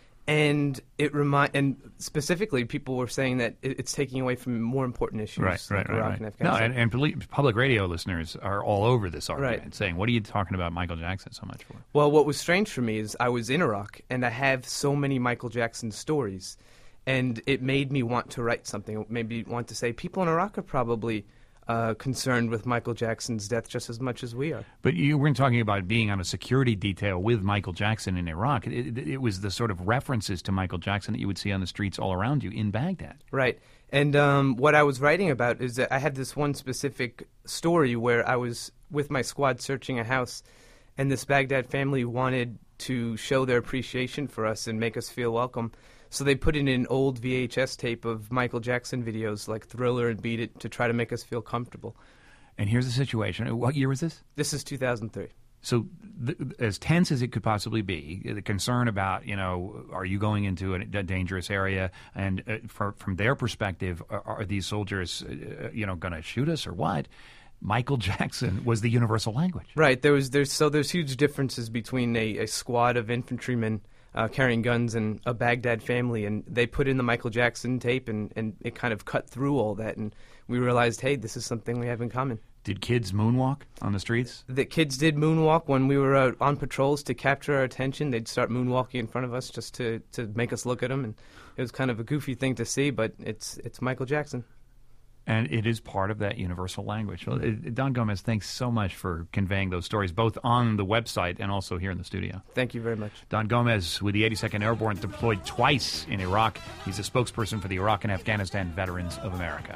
And it remind, and specifically, people were saying that it, it's taking away from more important issues, right, right, like right, Iraq right. and Afghanistan. No, and, and public radio listeners are all over this argument, Right. saying, "What are you talking about Michael Jackson so much for?" Well, what was strange for me is I was in Iraq, and I have so many Michael Jackson stories, and it made me want to write something. It made me want to say, people in Iraq are probably Uh, concerned with Michael Jackson's death just as much as we are. But you weren't talking about being on a security detail with Michael Jackson in Iraq. It, it, it was the sort of references to Michael Jackson that you would see on the streets all around you in Baghdad. Right. And um, what I was writing about is that I had this one specific story where I was with my squad searching a house, and this Baghdad family wanted to show their appreciation for us and make us feel welcome. So they put in an old V H S tape of Michael Jackson videos like Thriller and Beat It to try to make us feel comfortable. And here's the situation. What year was this? This is two thousand three. So th- as tense as it could possibly be, the concern about, you know, are you going into a, a dangerous area? And uh, for, from their perspective, are, are these soldiers, uh, you know, going to shoot us or what? Michael Jackson was the universal language. Right. There was there's so there's huge differences between a, a squad of infantrymen Uh, carrying guns and a Baghdad family, and they put in the Michael Jackson tape, and, and it kind of cut through all that, and we realized, hey, this is something we have in common. Did kids moonwalk on the streets? The kids did moonwalk when we were uh, on patrols to capture our attention. They'd start moonwalking in front of us just to, to make us look at them, and it was kind of a goofy thing to see, but it's it's Michael Jackson. And it is part of that universal language. Well, it, Don Gomez, thanks so much for conveying those stories, both on the website and also here in the studio. Thank you very much. Don Gomez with the eighty-second Airborne, deployed twice in Iraq. He's a spokesperson for the Iraq and Afghanistan Veterans of America.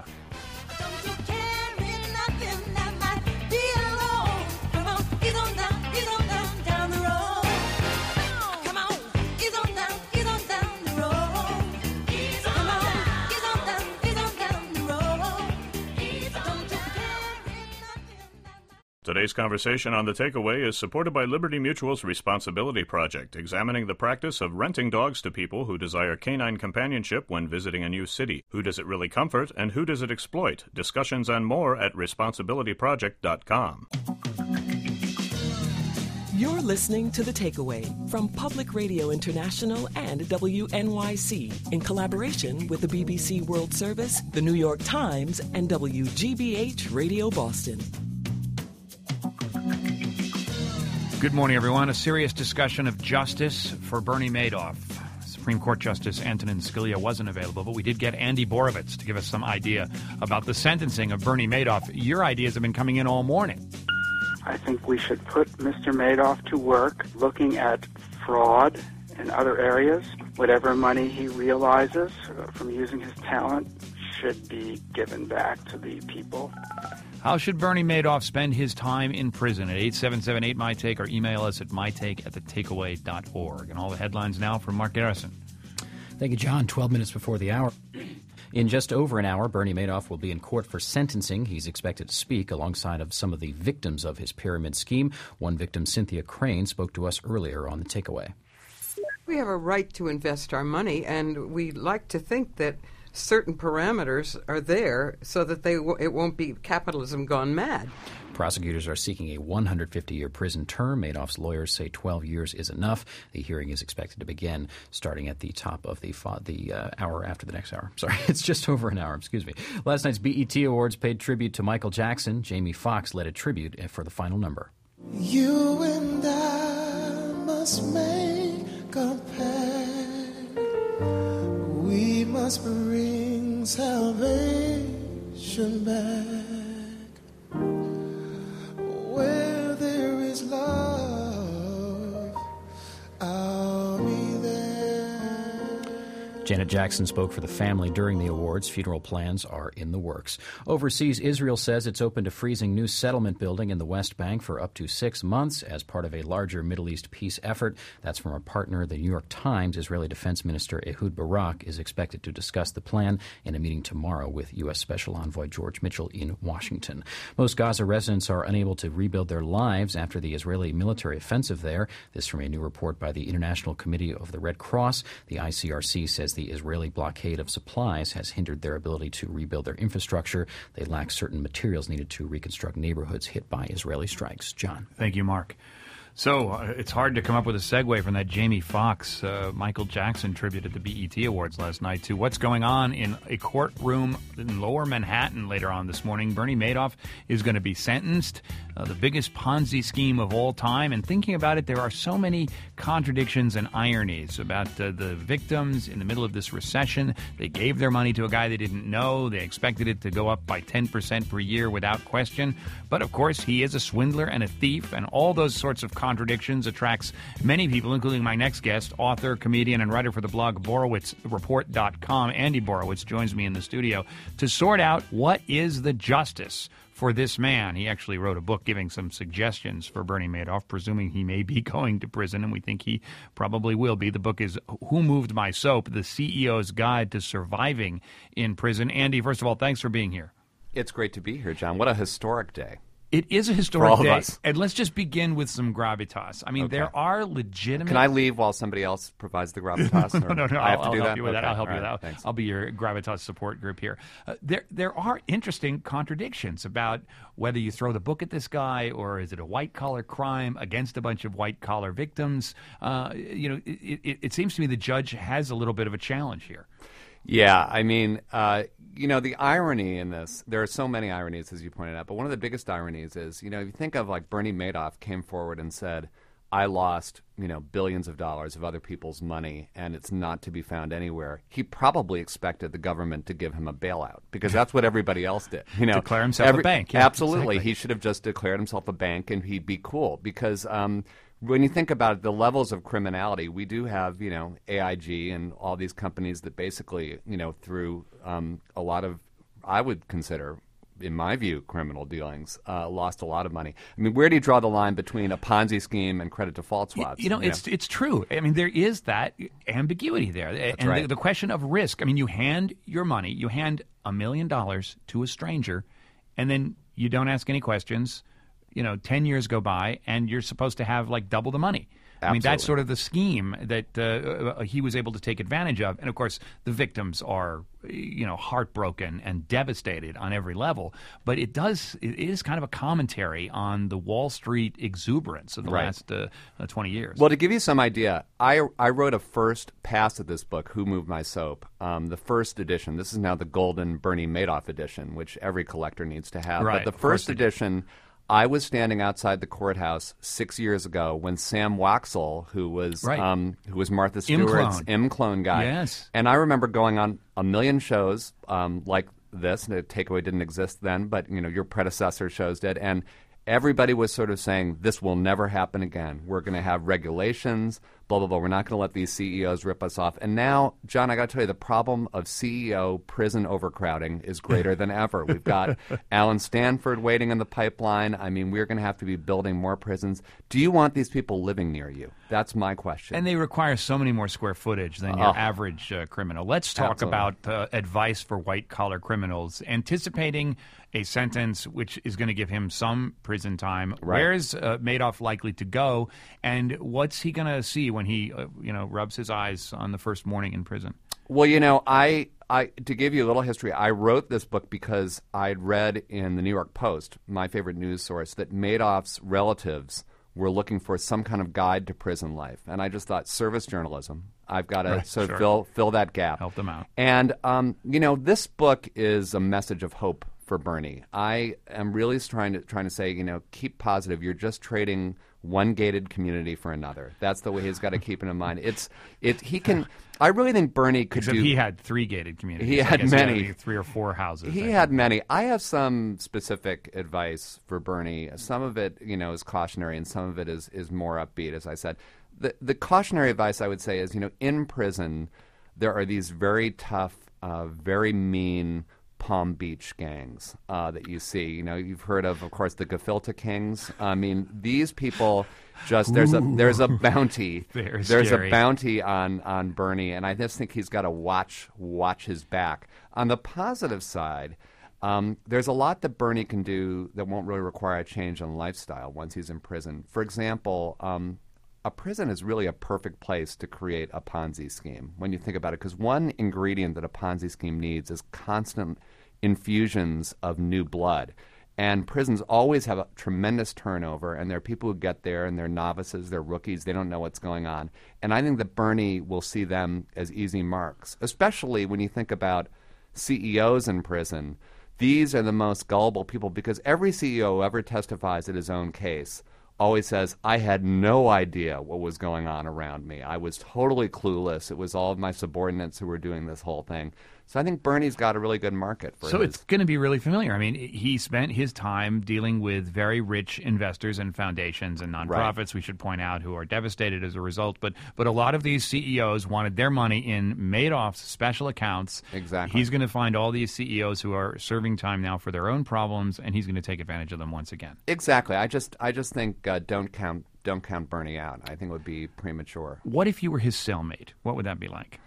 Today's conversation on The Takeaway is supported by Liberty Mutual's Responsibility Project, examining the practice of renting dogs to people who desire canine companionship when visiting a new city. Who does it really comfort, and who does it exploit? Discussions and more at responsibility project dot com. You're listening to The Takeaway from Public Radio International and W N Y C in collaboration with the B B C World Service, the New York Times, and W G B H Radio Boston. Good morning, everyone. A serious discussion of justice for Bernie Madoff. Supreme Court Justice Antonin Scalia wasn't available, but we did get Andy Borovitz to give us some idea about the sentencing of Bernie Madoff. Your ideas have been coming in all morning. I think we should put Mister Madoff to work looking at fraud in other areas. Whatever money he realizes from using his talent should be given back to the people. How should Bernie Madoff spend his time in prison? At eight seven seven eight, my take, or email us at my take at the takeaway dot org. And all the headlines now from Mark Garrison. Thank you, John. twelve minutes before the hour. In just over an hour, Bernie Madoff will be in court for sentencing. He's expected to speak alongside of some of the victims of his pyramid scheme. One victim, Cynthia Crane, spoke to us earlier on The Takeaway. We have a right to invest our money, and we like to think that certain parameters are there so that they w- it won't be capitalism gone mad. Prosecutors are seeking a one hundred fifty year prison term. Madoff's lawyers say twelve years is enough. The hearing is expected to begin starting at the top of the fa- the uh, hour after the next hour. Sorry, it's just over an hour. Excuse me. Last night's B E T Awards paid tribute to Michael Jackson. Jamie Foxx led a tribute for the final number. You and I must make a pact. We must bring salvation back. Where Janet Jackson spoke for the family during the awards. Funeral plans are in the works. Overseas, Israel says it's open to freezing new settlement building in the West Bank for up to six months as part of a larger Middle East peace effort. That's from our partner, the New York Times. Israeli Defense Minister Ehud Barak is expected to discuss the plan in a meeting tomorrow with U S. Special Envoy George Mitchell in Washington. Most Gaza residents are unable to rebuild their lives after the Israeli military offensive there. This from a new report by the International Committee of the Red Cross. The I C R C says the Israeli blockade of supplies has hindered their ability to rebuild their infrastructure. They lack certain materials needed to reconstruct neighborhoods hit by Israeli strikes. John. Thank you, Mark. So uh, it's hard to come up with a segue from that Jamie Foxx, uh, Michael Jackson tribute at the B E T Awards last night to what's going on in a courtroom in Lower Manhattan later on this morning. Bernie Madoff is going to be sentenced, uh, the biggest Ponzi scheme of all time. And thinking about it, there are so many contradictions and ironies about uh, the victims in the middle of this recession. They gave their money to a guy they didn't know. They expected it to go up by ten percent per year without question. But, of course, he is a swindler and a thief, and all those sorts of contradictions attracts many people, including my next guest, author, comedian, and writer for the blog Borowitz Report dot com. Andy Borowitz joins me in the studio to sort out what is the justice for this man. He actually wrote a book giving some suggestions for Bernie Madoff, presuming he may be going to prison, and we think he probably will be. The book is Who Moved My Soap? The C E O's Guide to Surviving in Prison. Andy, first of all, thanks for being here. It's great to be here, John. What a historic day. It is a historic day, and let's just begin with some gravitas. I mean, Okay. there are legitimate... Can I leave while somebody else provides the gravitas? no, no, no. I have I'll, to do I'll that? help you with that. Okay. I'll help All you right. with that. Thanks. I'll be your gravitas support group here. Uh, there, there are interesting contradictions about whether you throw the book at this guy or is it a white-collar crime against a bunch of white-collar victims. Uh, you know, it, it, it seems to me the judge has a little bit of a challenge here. Yeah, I mean, uh, you know, the irony in this, there are so many ironies, as you pointed out, but one of the biggest ironies is, you know, if you think of like Bernie Madoff came forward and said, I lost, you know, billions of dollars of other people's money and it's not to be found anywhere. He probably expected the government to give him a bailout because that's what everybody else did. You know, Declare himself every, a bank. Yeah, absolutely. exactly. He should have just declared himself a bank and he'd be cool because, um, when you think about the levels of criminality, we do have, you know, A I G and all these companies that basically, you know, through um, a lot of, I would consider, in my view, criminal dealings, uh, lost a lot of money. I mean, where do you draw the line between a Ponzi scheme and credit default swaps? You know, You it's it's true. I mean, there is that ambiguity there. That's and right. the, the question of risk. I mean, you hand your money, you hand a million dollars to a stranger, and then you don't ask any questions. You know, ten years go by, and you're supposed to have, like, double the money. I mean, that's Absolutely. sort of the scheme that uh, he was able to take advantage of. And, of course, the victims are, you know, heartbroken and devastated on every level. But it does, it is kind of a commentary on the Wall Street exuberance of the Right. last uh, uh, twenty years. Well, to give you some idea, I I wrote a first pass of this book, Who Moved My Soap? Um, the first edition. This is now the Golden Bernie Madoff edition, which every collector needs to have. Right, But the of course first they do. edition, I was standing outside the courthouse six years ago when Sam Waxel, who was Right. um, who was Martha M. Stewart's Clone. M clone guy, Yes. and I remember going on a million shows um, like this. The Takeaway didn't exist then, but you know your predecessor shows did, and everybody was sort of saying this will never happen again. We're going to have regulations, blah blah blah. We're not going to let these C E Os rip us off. And now, John, I got to tell you, the problem of C E O prison overcrowding is greater than ever. We've got Alan Stanford waiting in the pipeline. I mean, we're going to have to be building more prisons. Do you want these people living near you? That's my question. And they require so many more square footage than your Oh. average uh, criminal. Let's talk Absolutely. about uh, advice for white-collar criminals. Anticipating a sentence which is going to give him some prison time. Right. Where's uh, Madoff likely to go, and what's he going to see when he, uh, you know, rubs his eyes on the first morning in prison? Well, you know, I, I to give you a little history, I wrote this book because I'd read in the New York Post, my favorite news source, that Madoff's relatives were looking for some kind of guide to prison life. And I just thought, service journalism, I've got to Right, sort sure. of fill, fill that gap. Help them out. And, um, you know, this book is a message of hope for Bernie. I am really trying to trying to say, you know, keep positive. You're just trading one gated community for another. That's the way he's got to keep it in mind. It's it. He can. I really think Bernie could Except do. he had three gated communities. He I had guess many. like three or four houses. He I had think. many. I have some specific advice for Bernie. Some of it, you know, is cautionary, and some of it is is more upbeat. As I said, the the cautionary advice I would say is, you know, in prison, there are these very tough, uh, very mean Palm Beach gangs uh, that you see. You know, you've heard of, of course, the Gefilte Kings. I mean, these people just there's a there's a bounty. Very there's scary. a bounty on on Bernie, and I just think he's got to watch watch his back. On the positive side, um, there's a lot that Bernie can do that won't really require a change in lifestyle once he's in prison. For example, um, a prison is really a perfect place to create a Ponzi scheme when you think about it, because one ingredient that a Ponzi scheme needs is constant infusions of new blood. And prisons always have a tremendous turnover, and there are people who get there, and they're novices, they're rookies, they don't know what's going on. And I think that Bernie will see them as easy marks, especially when you think about C E Os in prison. These are the most gullible people, because every C E O who ever testifies at his own case always says, I had no idea what was going on around me. I was totally clueless. It was all of my subordinates who were doing this whole thing. So I think Bernie's got a really good market for So his. it's going to be really familiar. I mean, he spent his time dealing with very rich investors and foundations and nonprofits, Right. we should point out, who are devastated as a result. But but a lot of these C E Os wanted their money in Madoff's special accounts. Exactly. He's going to find all these C E Os who are serving time now for their own problems, and he's going to take advantage of them once again. Exactly. I just I just think uh, don't count don't count Bernie out. I think it would be premature. What if you were his cellmate? What would that be like?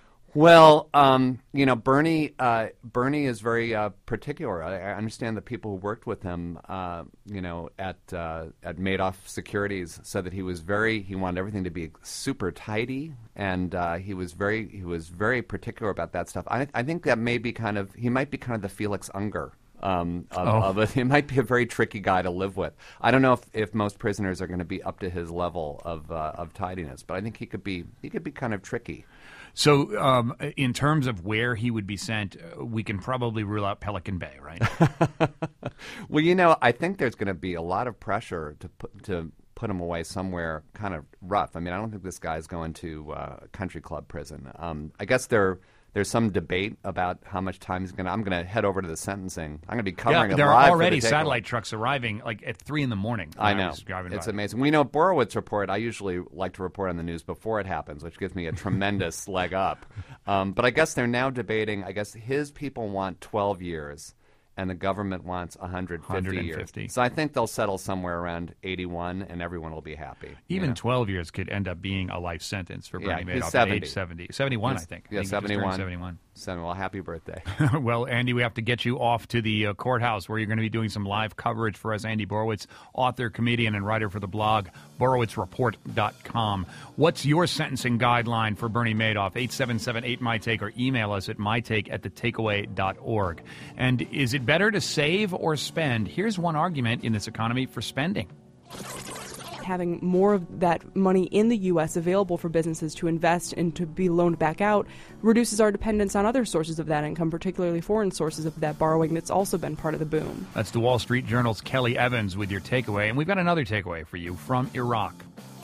Well, um, you know, Bernie. Uh, Bernie is very uh, particular. I, I understand that people who worked with him, uh, you know, at uh, at Madoff Securities, said that he was very. He wanted everything to be super tidy, and uh, he was very. He was very particular about that stuff. I, I think that may be kind of. He might be kind of the Felix Unger. Um, of, Oh. of it. He might be a very tricky guy to live with. I don't know if, if most prisoners are going to be up to his level of uh, of tidiness, but I think he could be. He could be kind of tricky. So um, in terms of where he would be sent, uh, we can probably rule out Pelican Bay, right? Well, you know, I think there's going to be a lot of pressure to put to put him away somewhere kind of rough. I mean, I don't think this guy's going to uh, country club prison. Um, I guess there there's some debate about how much time he's going to. I'm going to head over to the sentencing. I'm going to be covering yeah, it there live are for already the Takeaway. satellite trucks arriving like at three in the morning. when I know. was driving It's by. amazing. We know Borowitz report. I usually like to report on the news before it happens, which gives me a tremendous leg up. Um, but I guess they're now debating, I guess his people want twelve years, and the government wants one hundred fifty, one hundred fifty. years. So I think they'll settle somewhere around eighty-one, and everyone will be happy. you Even know? twelve years could end up being a life sentence for Yeah, Bernie he's Madoff at seventy. age seventy. seventy-one, He's- I think. I Yeah, think he just turned seventy-one. seventy-one. Seven, well, happy birthday. Well, Andy, we have to get you off to the uh, courthouse where you're going to be doing some live coverage for us. Andy Borowitz, author, comedian, and writer for the blog borowitz report dot com. What's your sentencing guideline for Bernie Madoff? eight seven seven eight my take or email us at mytake at the takeaway dot org. And is it better to save or spend? Here's one argument in this economy for spending. Having more of that money in the U S available for businesses to invest and to be loaned back out reduces our dependence on other sources of that income, particularly foreign sources of that borrowing that's also been part of the boom. That's the Wall Street Journal's Kelly Evans with your takeaway. And we've got another takeaway for you from Iraq.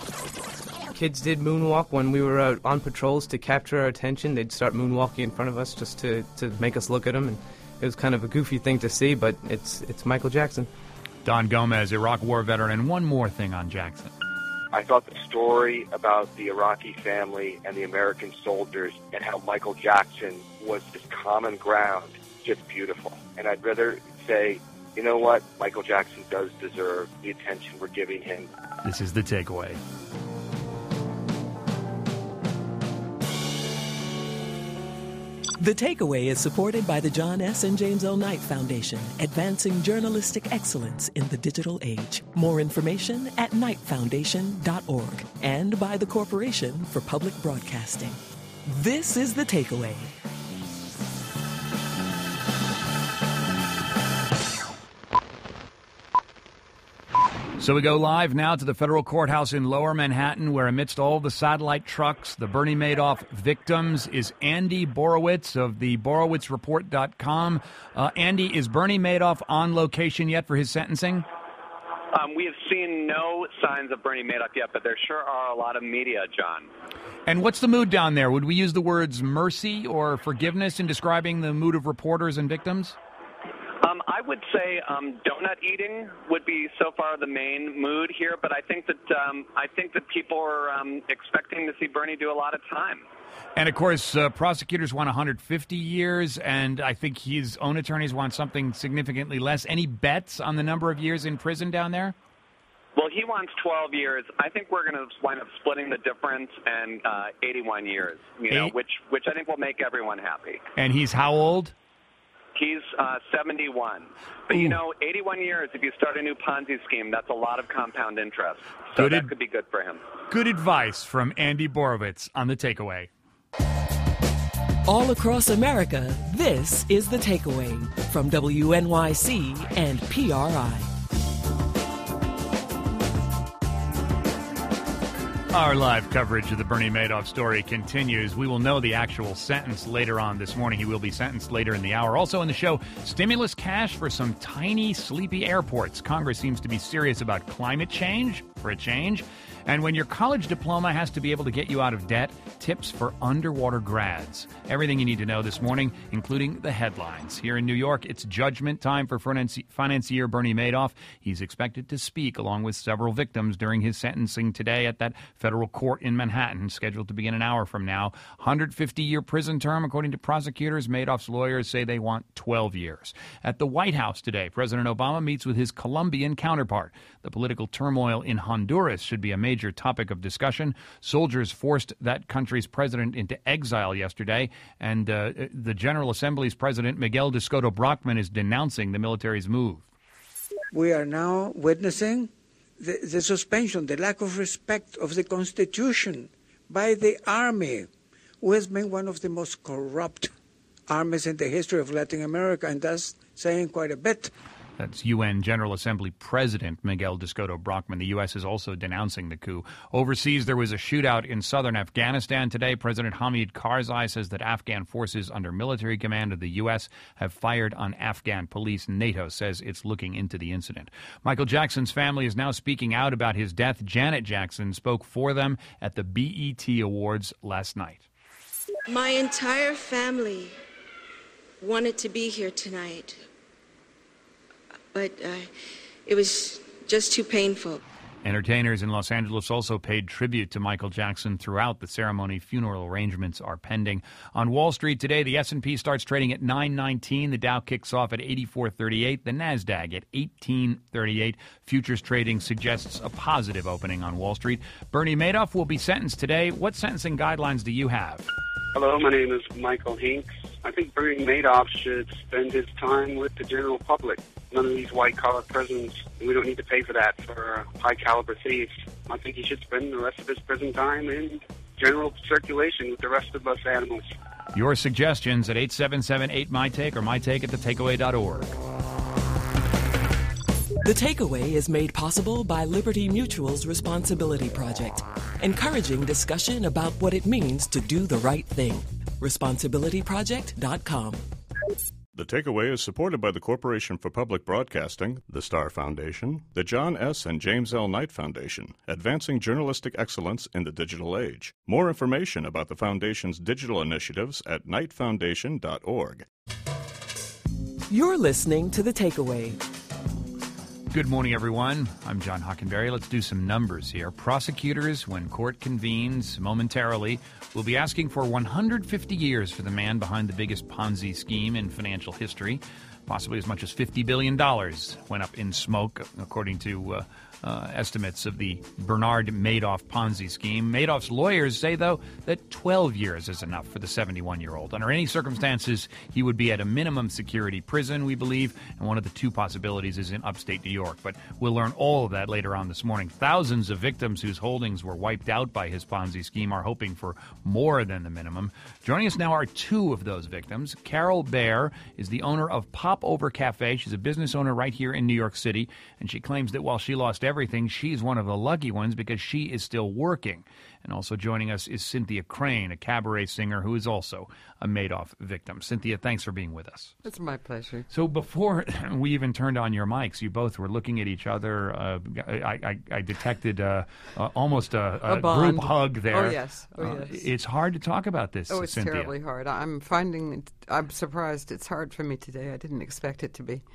Kids did moonwalk when we were out on patrols to capture our attention. They'd start moonwalking in front of us just to, to make us look at them. And it was kind of a goofy thing to see, but it's it's Michael Jackson. Don Gomez, Iraq War veteran, and one more thing on Jackson. I thought the story about the Iraqi family and the American soldiers and how Michael Jackson was this common ground, just beautiful. And I'd rather say, you know what, Michael Jackson does deserve the attention we're giving him. This is the takeaway. The Takeaway is supported by the John S. and James L. Knight Foundation, advancing journalistic excellence in the digital age. More information at knight foundation dot org and by the Corporation for Public Broadcasting. This is The Takeaway. So we go live now to the federal courthouse in Lower Manhattan, where amidst all the satellite trucks, the Bernie Madoff victims, is Andy Borowitz of the borowitz report dot com. Uh, Andy, is Bernie Madoff on location yet for his sentencing? Um, we have seen no signs of Bernie Madoff yet, but there sure are a lot of media, John. And what's the mood down there? Would we use the words mercy or forgiveness in describing the mood of reporters and victims? Um, I I would say um, donut eating would be so far the main mood here, but I think that um, I think that people are um, expecting to see Bernie do a lot of time. And, of course, uh, prosecutors want one hundred fifty years, and I think his own attorneys want something significantly less. Any bets on the number of years in prison down there? Well, he wants twelve years. I think we're going to wind up splitting the difference and uh, eighty-one years, you know, Eight. which which I think will make everyone happy. And he's how old? He's uh, seventy-one. But, you know, eighty-one years, if you start a new Ponzi scheme, that's a lot of compound interest. So Good that ad- could be good for him. Good advice from Andy Borowitz on The Takeaway. All across America, this is The Takeaway from W N Y C and P R I. Our live coverage of the Bernie Madoff story continues. We will know the actual sentence later on this morning. He will be sentenced later in the hour. Also in the show, stimulus cash for some tiny, sleepy airports. Congress seems to be serious about climate change for a change. And when your college diploma has to be able to get you out of debt, tips for underwater grads. Everything you need to know this morning, including the headlines. Here in New York, it's judgment time for financi- financier Bernie Madoff. He's expected to speak along with several victims during his sentencing today at that federal court in Manhattan, scheduled to begin an hour from now. one hundred fifty year prison term, according to prosecutors. Madoff's lawyers say they want twelve years. At the White House today, President Obama meets with his Colombian counterpart. The political turmoil in Honduras should be a major topic of discussion. Soldiers forced that country's president into exile yesterday, and uh, the General Assembly's president, Miguel Discoto Brockman, is denouncing the military's move. We are now witnessing the, the suspension, the lack of respect of the Constitution by the Army, who has been one of the most corrupt armies in the history of Latin America, and thus saying quite a bit. That's U N General Assembly President Miguel Discoto Brockman. The U S is also denouncing the coup. Overseas, there was a shootout in southern Afghanistan today. President Hamid Karzai says that Afghan forces under military command of the U S have fired on Afghan police. NATO says it's looking into the incident. Michael Jackson's family is now speaking out about his death. Janet Jackson spoke for them at the B E T Awards last night. My entire family wanted to be here tonight, but uh, it was just too painful. Entertainers in Los Angeles also paid tribute to Michael Jackson throughout the ceremony. Funeral arrangements are pending. On Wall Street today, the S and P starts trading at nine nineteen. The Dow kicks off at eighty-four thirty-eight. The Nasdaq at eighteen thirty-eight. Futures trading suggests a positive opening on Wall Street. Bernie Madoff will be sentenced today. What sentencing guidelines do you have? Hello, my name is Michael Hinks. I think Bernie Madoff should spend his time with the general public. None of these white-collar prisons, we don't need to pay for that for high-caliber thieves. I think he should spend the rest of his prison time in general circulation with the rest of us animals. Your suggestions at eight seven seven eight my take or mytake at the takeaway dot org. The Takeaway is made possible by Liberty Mutual's Responsibility Project, encouraging discussion about what it means to do the right thing. responsibility project dot com. The Takeaway is supported by the Corporation for Public Broadcasting, the Star Foundation, the John S. and James L. Knight Foundation, advancing journalistic excellence in the digital age. More information about the Foundation's digital initiatives at knight foundation dot org. You're listening to The Takeaway. Good morning, everyone. I'm John Hockenberry. Let's do some numbers here. Prosecutors, when court convenes momentarily, will be asking for one hundred fifty years for the man behind the biggest Ponzi scheme in financial history. Possibly as much as fifty billion dollars went up in smoke, according to uh, uh, estimates of the Bernard Madoff Ponzi scheme. Madoff's lawyers say, though, that twelve years is enough for the seventy-one-year-old. Under any circumstances, he would be at a minimum security prison, we believe, and one of the two possibilities is in upstate New York. But we'll learn all of that later on this morning. Thousands of victims whose holdings were wiped out by his Ponzi scheme are hoping for more than the minimum. Joining us now are two of those victims. Carol Baer is the owner of Pop Over Cafe. She's a business owner right here in New York City, and she claims that while she lost everything, she's one of the lucky ones because she is still working. And also joining us is Cynthia Crane, a cabaret singer who is also a Madoff victim. Cynthia, thanks for being with us. It's my pleasure. So before we even turned on your mics, you both were looking at each other. Uh, I, I, I detected uh, uh, almost a, a, A bond. group hug there. Oh, yes. Oh, Uh, yes. it's hard to talk about this, Oh, it's Cynthia. terribly hard. I'm finding, it, I'm surprised it's hard for me today. I didn't expect it to be.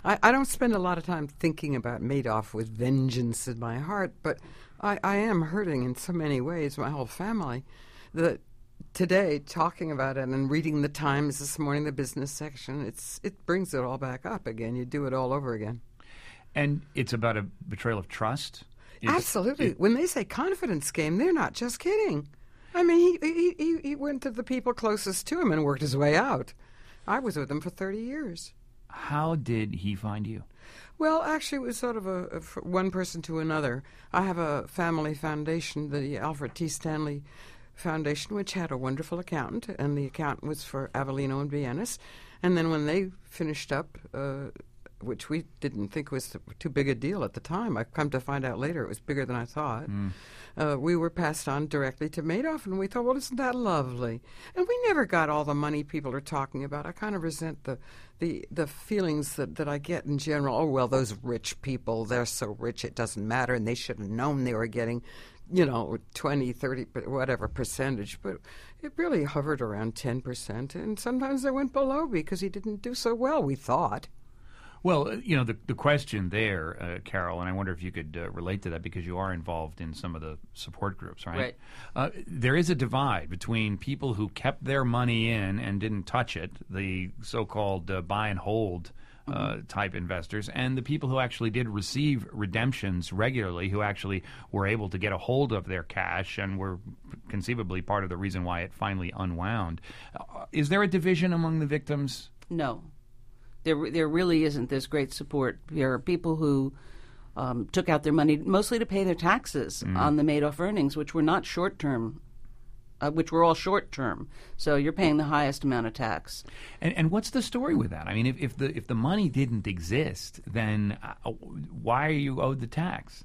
I, I don't spend a lot of time thinking about Madoff with vengeance in my heart, but I, I am hurting in so many ways, my whole family, that today, talking about it and reading the Times this morning, the business section, it's it brings it all back up again. You do it all over again. And it's about a betrayal of trust? It's, Absolutely. It, when they say confidence game, they're not just kidding. I mean, he, he, he, he went to the people closest to him and worked his way out. I was with him for thirty years. How did he find you? Well, actually, it was sort of a, a one person to another. I have a family foundation, the Alfred T. Stanley Foundation, which had a wonderful accountant, and the accountant was for Avellino and Bienes. And then when they finished up, uh, which we didn't think was too big a deal at the time, I've come to find out later it was bigger than I thought, mm. uh, we were passed on directly to Madoff, and we thought, well, isn't that lovely? And we never got all the money people are talking about. I kind of resent the the, the feelings that, that I get in general. Oh, well, those rich people, they're so rich it doesn't matter, and they should have known they were getting, you know, twenty, thirty, whatever percentage. But it really hovered around ten percent, and sometimes they went below because he didn't do so well, we thought. Well, you know, the the question there, uh, Carol, and I wonder if you could uh, relate to that because you are involved in some of the support groups, right? Right. Uh, there is a divide between people who kept their money in and didn't touch it, the so-called uh, buy and hold uh, mm-hmm. type investors, and the people who actually did receive redemptions regularly, who actually were able to get a hold of their cash and were conceivably part of the reason why it finally unwound. Uh, is there a division among the victims? No. There, there really isn't. There's great support. There are people who um, took out their money mostly to pay their taxes mm. on the Madoff earnings, which were not short-term, uh, which were all short-term. So you're paying the highest amount of tax. And, and what's the story with that? I mean, if, if the if the money didn't exist, then uh, why are you owed the tax?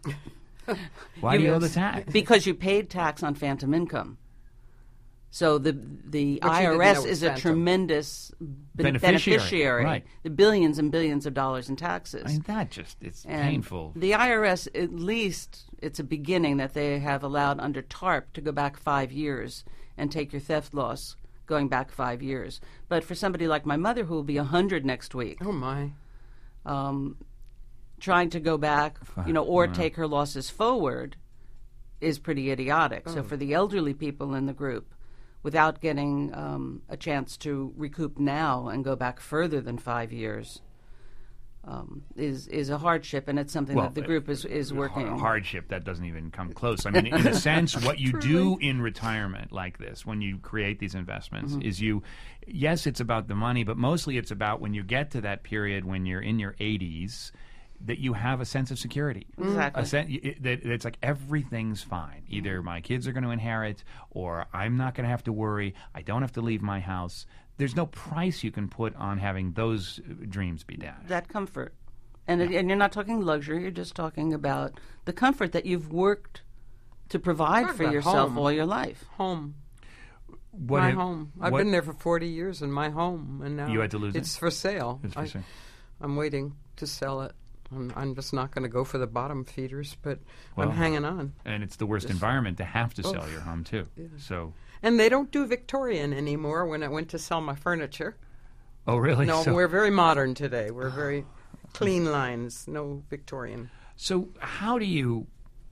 Why you do you owe the tax? Because you paid tax on phantom income. So the the but I R S is a phantom. tremendous be- beneficiary, beneficiary. Right. The billions and billions of dollars in taxes. I mean, that just, it's and painful. The I R S, at least, it's a beginning that they have allowed under TARP to go back five years and take your theft loss going back five years. But for somebody like my mother, who will be one hundred next week. Oh, my. Um, trying to go back, you know, or Wow. take her losses forward is pretty idiotic. Oh. So for the elderly people in the group, without getting um, a chance to recoup now and go back further than five years, um, is is a hardship, and it's something Well, that the group is, is working. A hardship, that doesn't even come close. I mean, in a sense, what you do in retirement like this, when you create these investments, Mhm. is you, yes, it's about the money, but mostly it's about when you get to that period when you're in your eighties, that you have a sense of security. Exactly. A sen- it, that it's like everything's fine. Either my kids are going to inherit, or I'm not going to have to worry. I don't have to leave my house. There's no price you can put on having those dreams be dashed. That comfort. And, it, and you're not talking luxury, you're just talking about the comfort that you've worked to provide Talk for about yourself home. all your life. Home. What my have- home. I've what- been there for forty years in my home, and now You had to lose it? it's for sale. It's for I, sale. I'm waiting to sell it. I'm, I'm just not going to go for the bottom feeders, but Well, I'm hanging on. And it's the worst Just- environment to have to sell Oof. your home, too. Yeah. So, And they don't do Victorian anymore when I went to sell my furniture. oh, really? No, So- we're very modern today. We're very clean lines, no Victorian. So how do you,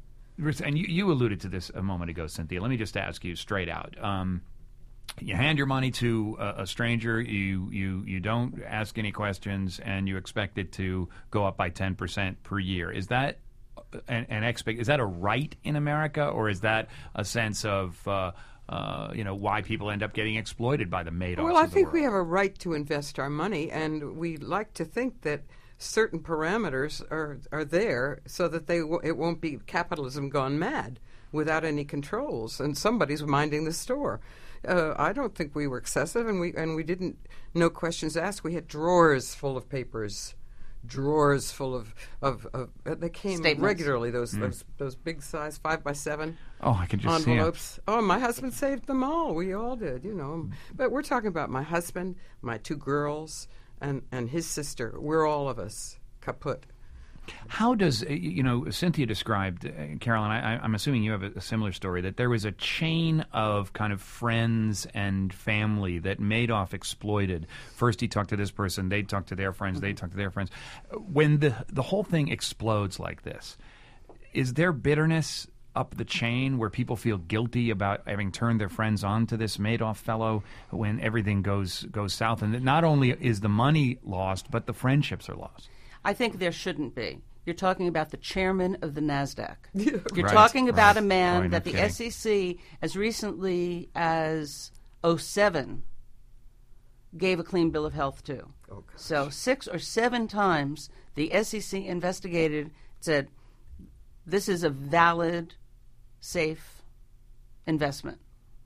and you, you alluded to this a moment ago, Cynthia. Let me just ask you straight out. Um, you hand your money to a, a stranger, you, you, you don't ask any questions, and you expect it to go up by ten percent per year. Is that an, an expect? Is that a right in America, or is that a sense of uh, uh, you know, why people end up getting exploited by the Madoffs? Well, I of the think world? we have a right to invest our money, and we like to think that certain parameters are are there so that they w- it won't be capitalism gone mad without any controls, and somebody's minding the store. Uh, I don't think we were excessive, and we and we didn't. No questions asked. We had drawers full of papers, drawers full of of, of uh, they came Statements. regularly. Those Mm. those those big size five by seven. Oh, I can just see 'em. envelopes. Oh, my husband saved them all. We all did, you know. But we're talking about my husband, my two girls, and and his sister. We're all of us kaput. How does, you know, Cynthia described, uh, Carolyn, I, I'm assuming you have a, a similar story, that there was a chain of kind of friends and family that Madoff exploited. First he talked to this person, they'd talk to their friends, they'd talk to their friends. When the the whole thing explodes like this, is there bitterness up the chain where people feel guilty about having turned their friends on to this Madoff fellow when everything goes goes south? And not only is the money lost, but the friendships are lost. I think there shouldn't be. You're talking about the chairman of the NASDAQ. You're Right, talking about right. a man Boy, no that the kidding. S E C, as recently as oh seven, gave a clean bill of health to. Oh, so six or seven times the S E C investigated, said, this is a valid, safe investment.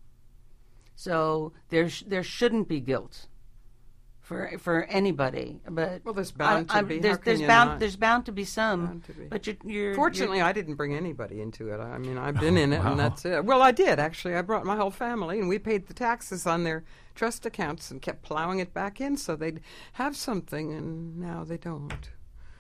So there sh- there shouldn't be guilt for for anybody, but well, there's bound to be. There's, How can there's you bound not? there's bound to be some. Bound to be. But you're, you're Fortunately, you're, I didn't bring anybody into it. I mean, I've been in it, wow. and that's it. Well, I did actually. I brought my whole family, and we paid the taxes on their trust accounts and kept plowing it back in so they'd have something, and now they don't.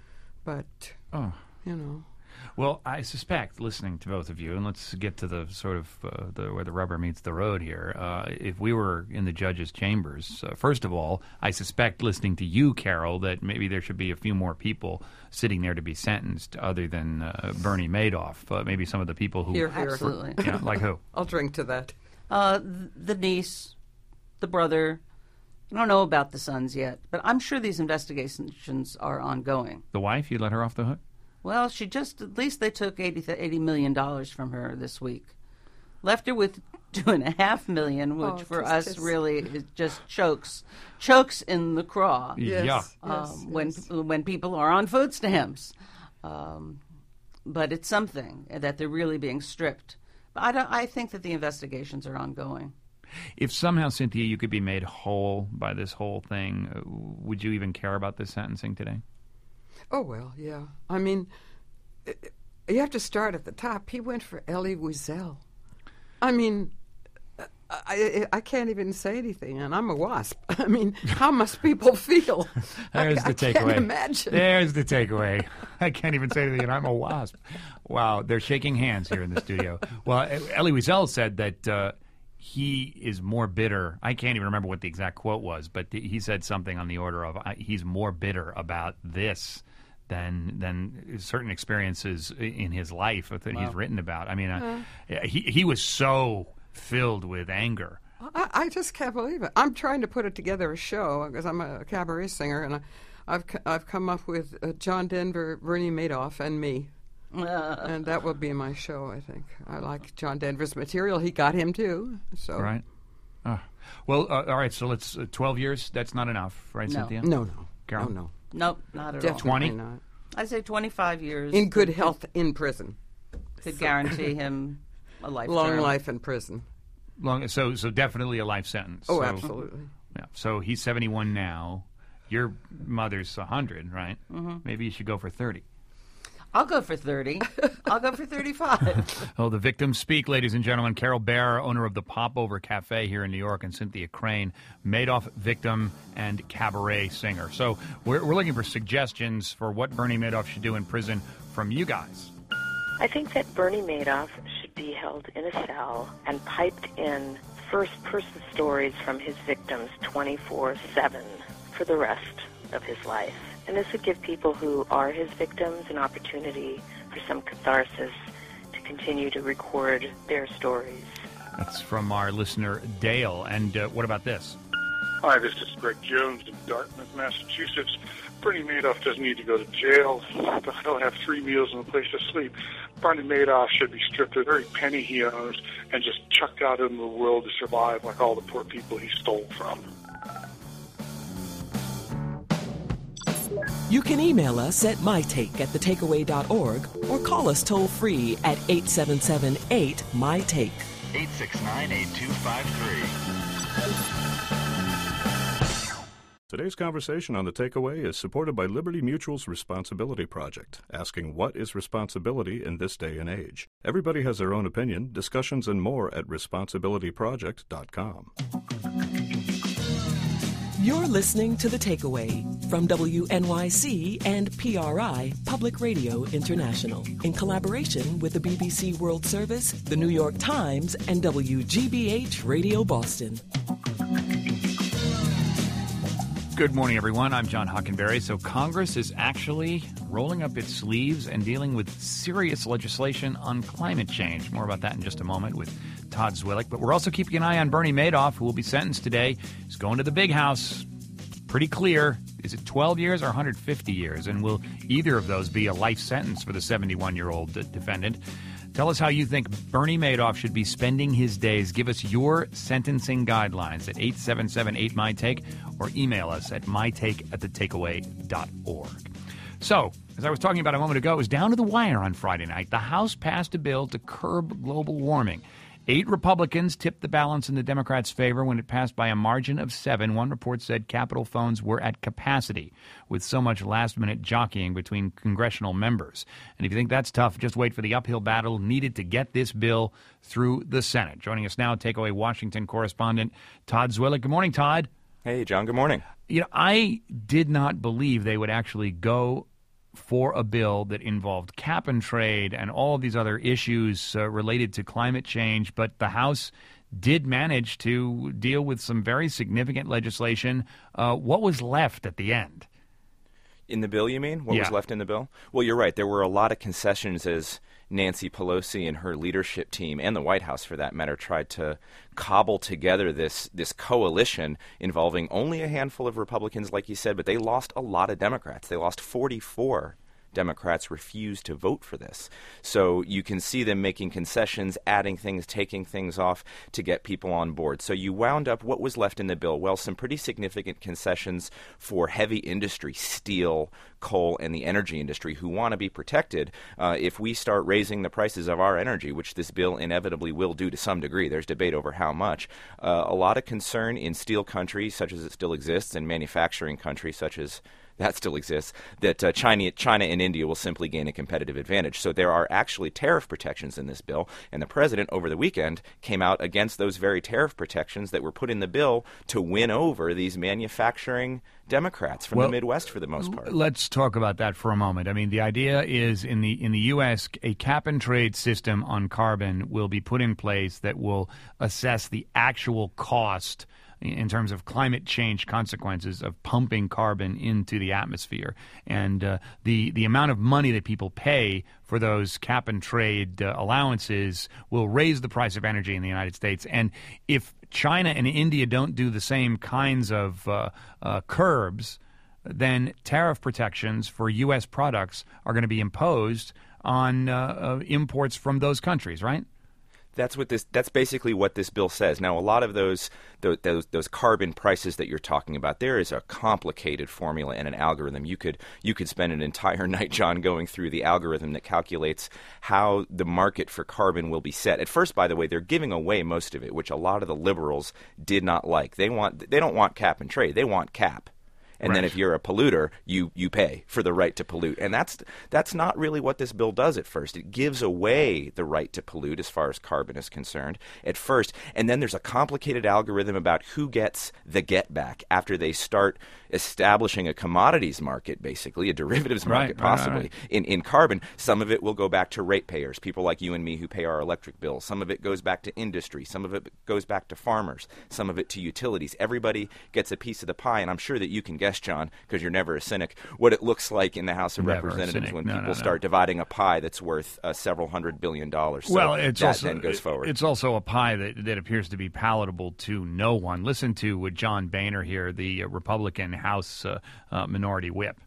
But Oh. you know. Well, I suspect, listening to both of you, and let's get to the sort of uh, the, where the rubber meets the road here. Uh, if we were in the judges' chambers, uh, first of all, I suspect, listening to you, Carol, that maybe there should be a few more people sitting there to be sentenced, other than uh, Bernie Madoff. Uh, maybe some of the people who, Here, here. Absolutely. you know, like who? I'll drink to that. Uh, th- the niece, the brother. I don't know about the sons yet, but I'm sure these investigations are ongoing. The wife? You let her off the hook? Well, she just, at least they took eighty, eighty million dollars from her this week. Left her with two and a half million, which Oh, for tis, us tis. really is just chokes, chokes in the craw. Yes, Yeah. um, yes, when yes. when people are on food stamps. Um, but it's something that they're really being stripped. But I, don't, I think that the investigations are ongoing. If somehow, Cynthia, you could be made whole by this whole thing, uh, would you even care about this sentencing today? Oh, well, yeah. I mean, i- you have to start at the top. He went for Elie Wiesel. I mean, I, I, I can't even say anything, and I'm a WASP. I mean, how must people feel? There's I, the I takeaway. can't imagine. There's the takeaway. I can't even say anything, and I'm a WASP. Wow, they're shaking hands here in the studio. Well, Elie Wiesel said that uh, he is more bitter. I can't even remember what the exact quote was, but he said something on the order of, he's more bitter about this than than certain experiences in his life that Wow. he's written about. I mean, uh, he he was so filled with anger. I, I just can't believe it. I'm trying to put it together a show because I'm a cabaret singer, and I, I've c- I've come up with uh, John Denver, Bernie Madoff, and me. And that will be my show, I think. I like John Denver's material. He got him, too. So Right. Oh. Well, uh, all right, so let's, uh, twelve years, that's not enough, right, No. Cynthia? No, no. Carol? No, no. Nope, not at Definitely all. twenty? not. I'd say twenty-five years. In good could- health in prison. Could guarantee him a life Long term. life in prison. Long, so so definitely a life sentence. Oh, So- absolutely. Yeah. So he's seventy-one now. Your mother's one hundred, right? Mhm. Maybe you should go for thirty. I'll go for thirty. I'll go for thirty-five. Oh, the victims speak, ladies and gentlemen. Carol Baer, owner of the Popover Cafe here in New York, and Cynthia Crane, Madoff victim and cabaret singer. So we're, we're looking for suggestions for what Bernie Madoff should do in prison from you guys. I think that Bernie Madoff should be held in a cell and piped in first-person stories from his victims twenty-four seven for the rest of his life. And this would give people who are his victims an opportunity for some catharsis to continue to record their stories. That's from our listener, Dale. And uh, what about this? Hi, this is Greg Jones in Dartmouth, Massachusetts. Bernie Madoff doesn't need to go to jail. He'll have three meals and a place to sleep. Bernie Madoff should be stripped of every penny he owns and just chucked out into the world to survive like all the poor people he stole from. You can email us at mytake at thetakeaway dot org or call us toll free at eight seven seven eight M Y T A K E. eight six nine, eight two five three. Today's conversation on The Takeaway is supported by Liberty Mutual's Responsibility Project, asking what is responsibility in this day and age. Everybody has their own opinion. Discussions and more at responsibility project dot com. You're listening to The Takeaway from W N Y C and P R I Public Radio International in collaboration with the B B C World Service, the New York Times, and W G B H Radio Boston. Good morning, everyone. I'm John Hockenberry. So Congress is actually rolling up its sleeves and dealing with serious legislation on climate change. More about that in just a moment with Todd Zwillich. But we're also keeping an eye on Bernie Madoff, who will be sentenced today. He's going to the big house. Pretty clear. Is it twelve years or one hundred fifty years? And will either of those be a life sentence for the seventy-one-year-old defendant? Tell us how you think Bernie Madoff should be spending his days. Give us your sentencing guidelines at eight seven seven eight M Y Take or email us at my take at the takeaway dot org. So, as I was talking about a moment ago, it was down to the wire on Friday night. The House passed a bill to curb global warming. Eight Republicans tipped the balance in the Democrats' favor when it passed by a margin of seven. One report said Capitol phones were at capacity with so much last-minute jockeying between congressional members. And if you think that's tough, just wait for the uphill battle needed to get this bill through the Senate. Joining us now, Takeaway Washington correspondent Todd Zwillich. Good morning, Todd. Hey, John. Good morning. You know, I did not believe they would actually go for a bill that involved cap and trade and all of these other issues uh, related to climate change, but the House did manage to deal with some very significant legislation. Uh, what was left at the end? In the bill, you mean? What yeah. was left in the bill? Well, you're right. There were a lot of concessions as Nancy Pelosi and her leadership team, and the White House for that matter, tried to cobble together this this coalition involving only a handful of Republicans, like you said, but they lost a lot of Democrats. They lost forty-four Democrats refused to vote for this. So you can see them making concessions, adding things, taking things off to get people on board. So you wound up, what was left in the bill? Well, some pretty significant concessions for heavy industry, steel, coal, and the energy industry who want to be protected. Uh, if we start raising the prices of our energy, which this bill inevitably will do to some degree, there's debate over how much, uh, a lot of concern in steel countries, such as it still exists, and manufacturing countries, such as that still exists, that uh, China, China and India will simply gain a competitive advantage. So there are actually tariff protections in this bill, and the president over the weekend came out against those very tariff protections that were put in the bill to win over these manufacturing Democrats from well, the Midwest for the most part. Let's talk about that for a moment. I mean, the idea is in the in the U S, a cap and trade system on carbon will be put in place that will assess the actual cost in terms of climate change consequences of pumping carbon into the atmosphere. And uh, the, the amount of money that people pay for those cap and trade uh, allowances will raise the price of energy in the United States. And if China and India don't do the same kinds of uh, uh, curbs, then tariff protections for U S products are going to be imposed on uh, uh, imports from those countries, right? That's what this. That's basically what this bill says. Now, a lot of those, those those those carbon prices that you're talking about, there is a complicated formula and an algorithm. You could you could spend an entire night, John, going through the algorithm that calculates how the market for carbon will be set. At first, by the way, they're giving away most of it, which a lot of the liberals did not like. They want they don't want cap and trade. They want cap. And right. then if you're a polluter, you, you pay for the right to pollute. And that's that's not really what this bill does at first. It gives away the right to pollute as far as carbon is concerned at first. And then there's a complicated algorithm about who gets the get back after they start establishing a commodities market, basically, a derivatives market right, possibly, right, right. In, in carbon. Some of it will go back to ratepayers, people like you and me who pay our electric bills. Some of it goes back to industry. Some of it goes back to farmers. Some of it to utilities. Everybody gets a piece of the pie, and I'm sure that you can guess, John, because you're never a cynic, what it looks like in the House of never Representatives when no, people no, no. start dividing a pie that's worth uh, several hundred billion dollars. So well, it's that also, then goes forward. It's also a pie that, that appears to be palatable to no one. Listen to John Boehner here, the uh, Republican House uh, uh, Minority Whip.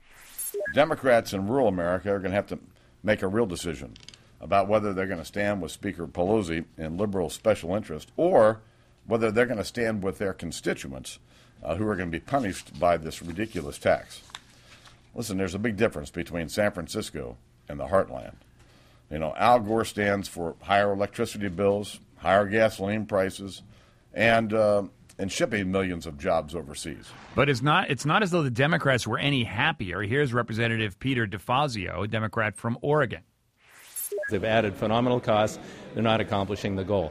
Democrats in rural America are going to have to make a real decision about whether they're going to stand with Speaker Pelosi in liberal special interest or whether they're going to stand with their constituents uh, who are going to be punished by this ridiculous tax. Listen, there's a big difference between San Francisco and the heartland. You know, Al Gore stands for higher electricity bills, higher gasoline prices, and uh, and shipping millions of jobs overseas. But it's not it's not as though the Democrats were any happier. Here's Representative Peter DeFazio, a Democrat from Oregon. They've added phenomenal costs. They're not accomplishing the goal.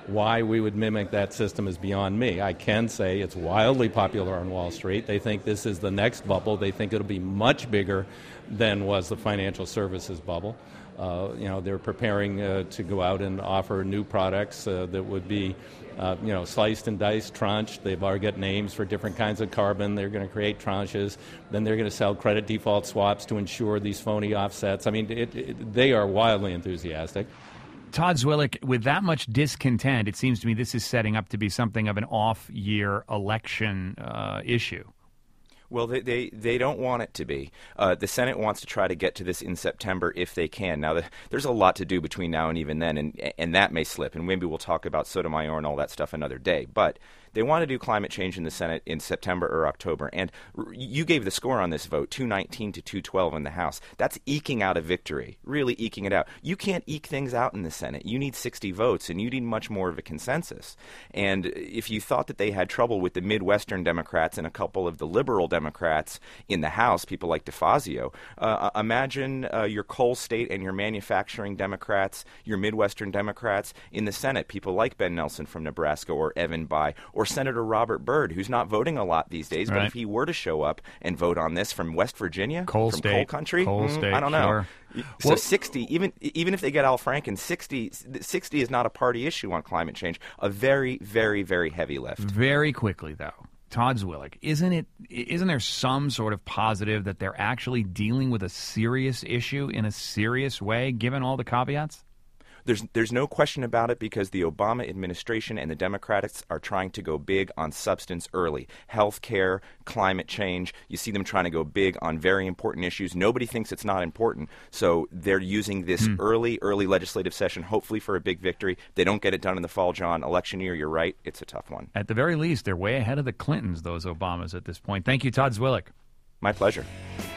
Why we would mimic that system is beyond me. I can say it's wildly popular on Wall Street. They think this is the next bubble. They think it'll be much bigger than was the financial services bubble. Uh, you know, they're preparing uh, to go out and offer new products uh, that would be, uh, you know, sliced and diced, tranched. They've already got names for different kinds of carbon. They're going to create tranches. Then they're going to sell credit default swaps to ensure these phony offsets. I mean, it, it, they are wildly enthusiastic. Todd Zwillich, with that much discontent, it seems to me this is setting up to be something of an off-year election uh, issue. Well, they, they, they don't want it to be. Uh, the Senate wants to try to get to this in September if they can. Now, the, there's a lot to do between now and even then, and, and that may slip. And maybe we'll talk about Sotomayor and all that stuff another day. But they want to do climate change in the Senate in September or October. And r- you gave the score on this vote, two nineteen to two twelve in the House. That's eking out a victory, really eking it out. You can't eke things out in the Senate. You need sixty votes, and you need much more of a consensus. And if you thought that they had trouble with the Midwestern Democrats and a couple of the liberal Democrats in the House, people like DeFazio, uh, imagine uh, your coal state and your manufacturing Democrats, your Midwestern Democrats in the Senate, people like Ben Nelson from Nebraska or Evan Bayh or Senator Robert Byrd, who's not voting a lot these days, right. But if he were to show up and vote on this from West Virginia, coal from state, coal country, coal mm, state, I don't know. Sure. So well, sixty, even even if they get Al Franken, sixty, sixty is not a party issue on climate change. A very, very, very heavy lift. Very quickly, though. Todd Zwillich, isn't it? Isn't there some sort of positive that they're actually dealing with a serious issue in a serious way, given all the caveats? There's there's no question about it because the Obama administration and the Democrats are trying to go big on substance early. Health care, climate change. You see them trying to go big on very important issues. Nobody thinks it's not important. So they're using this mm. early, early legislative session, hopefully for a big victory. They don't get it done in the fall, John. Election year, you're right. It's a tough one. At the very least, they're way ahead of the Clintons, those Obamas, at this point. Thank you, Todd Zwillich. My pleasure.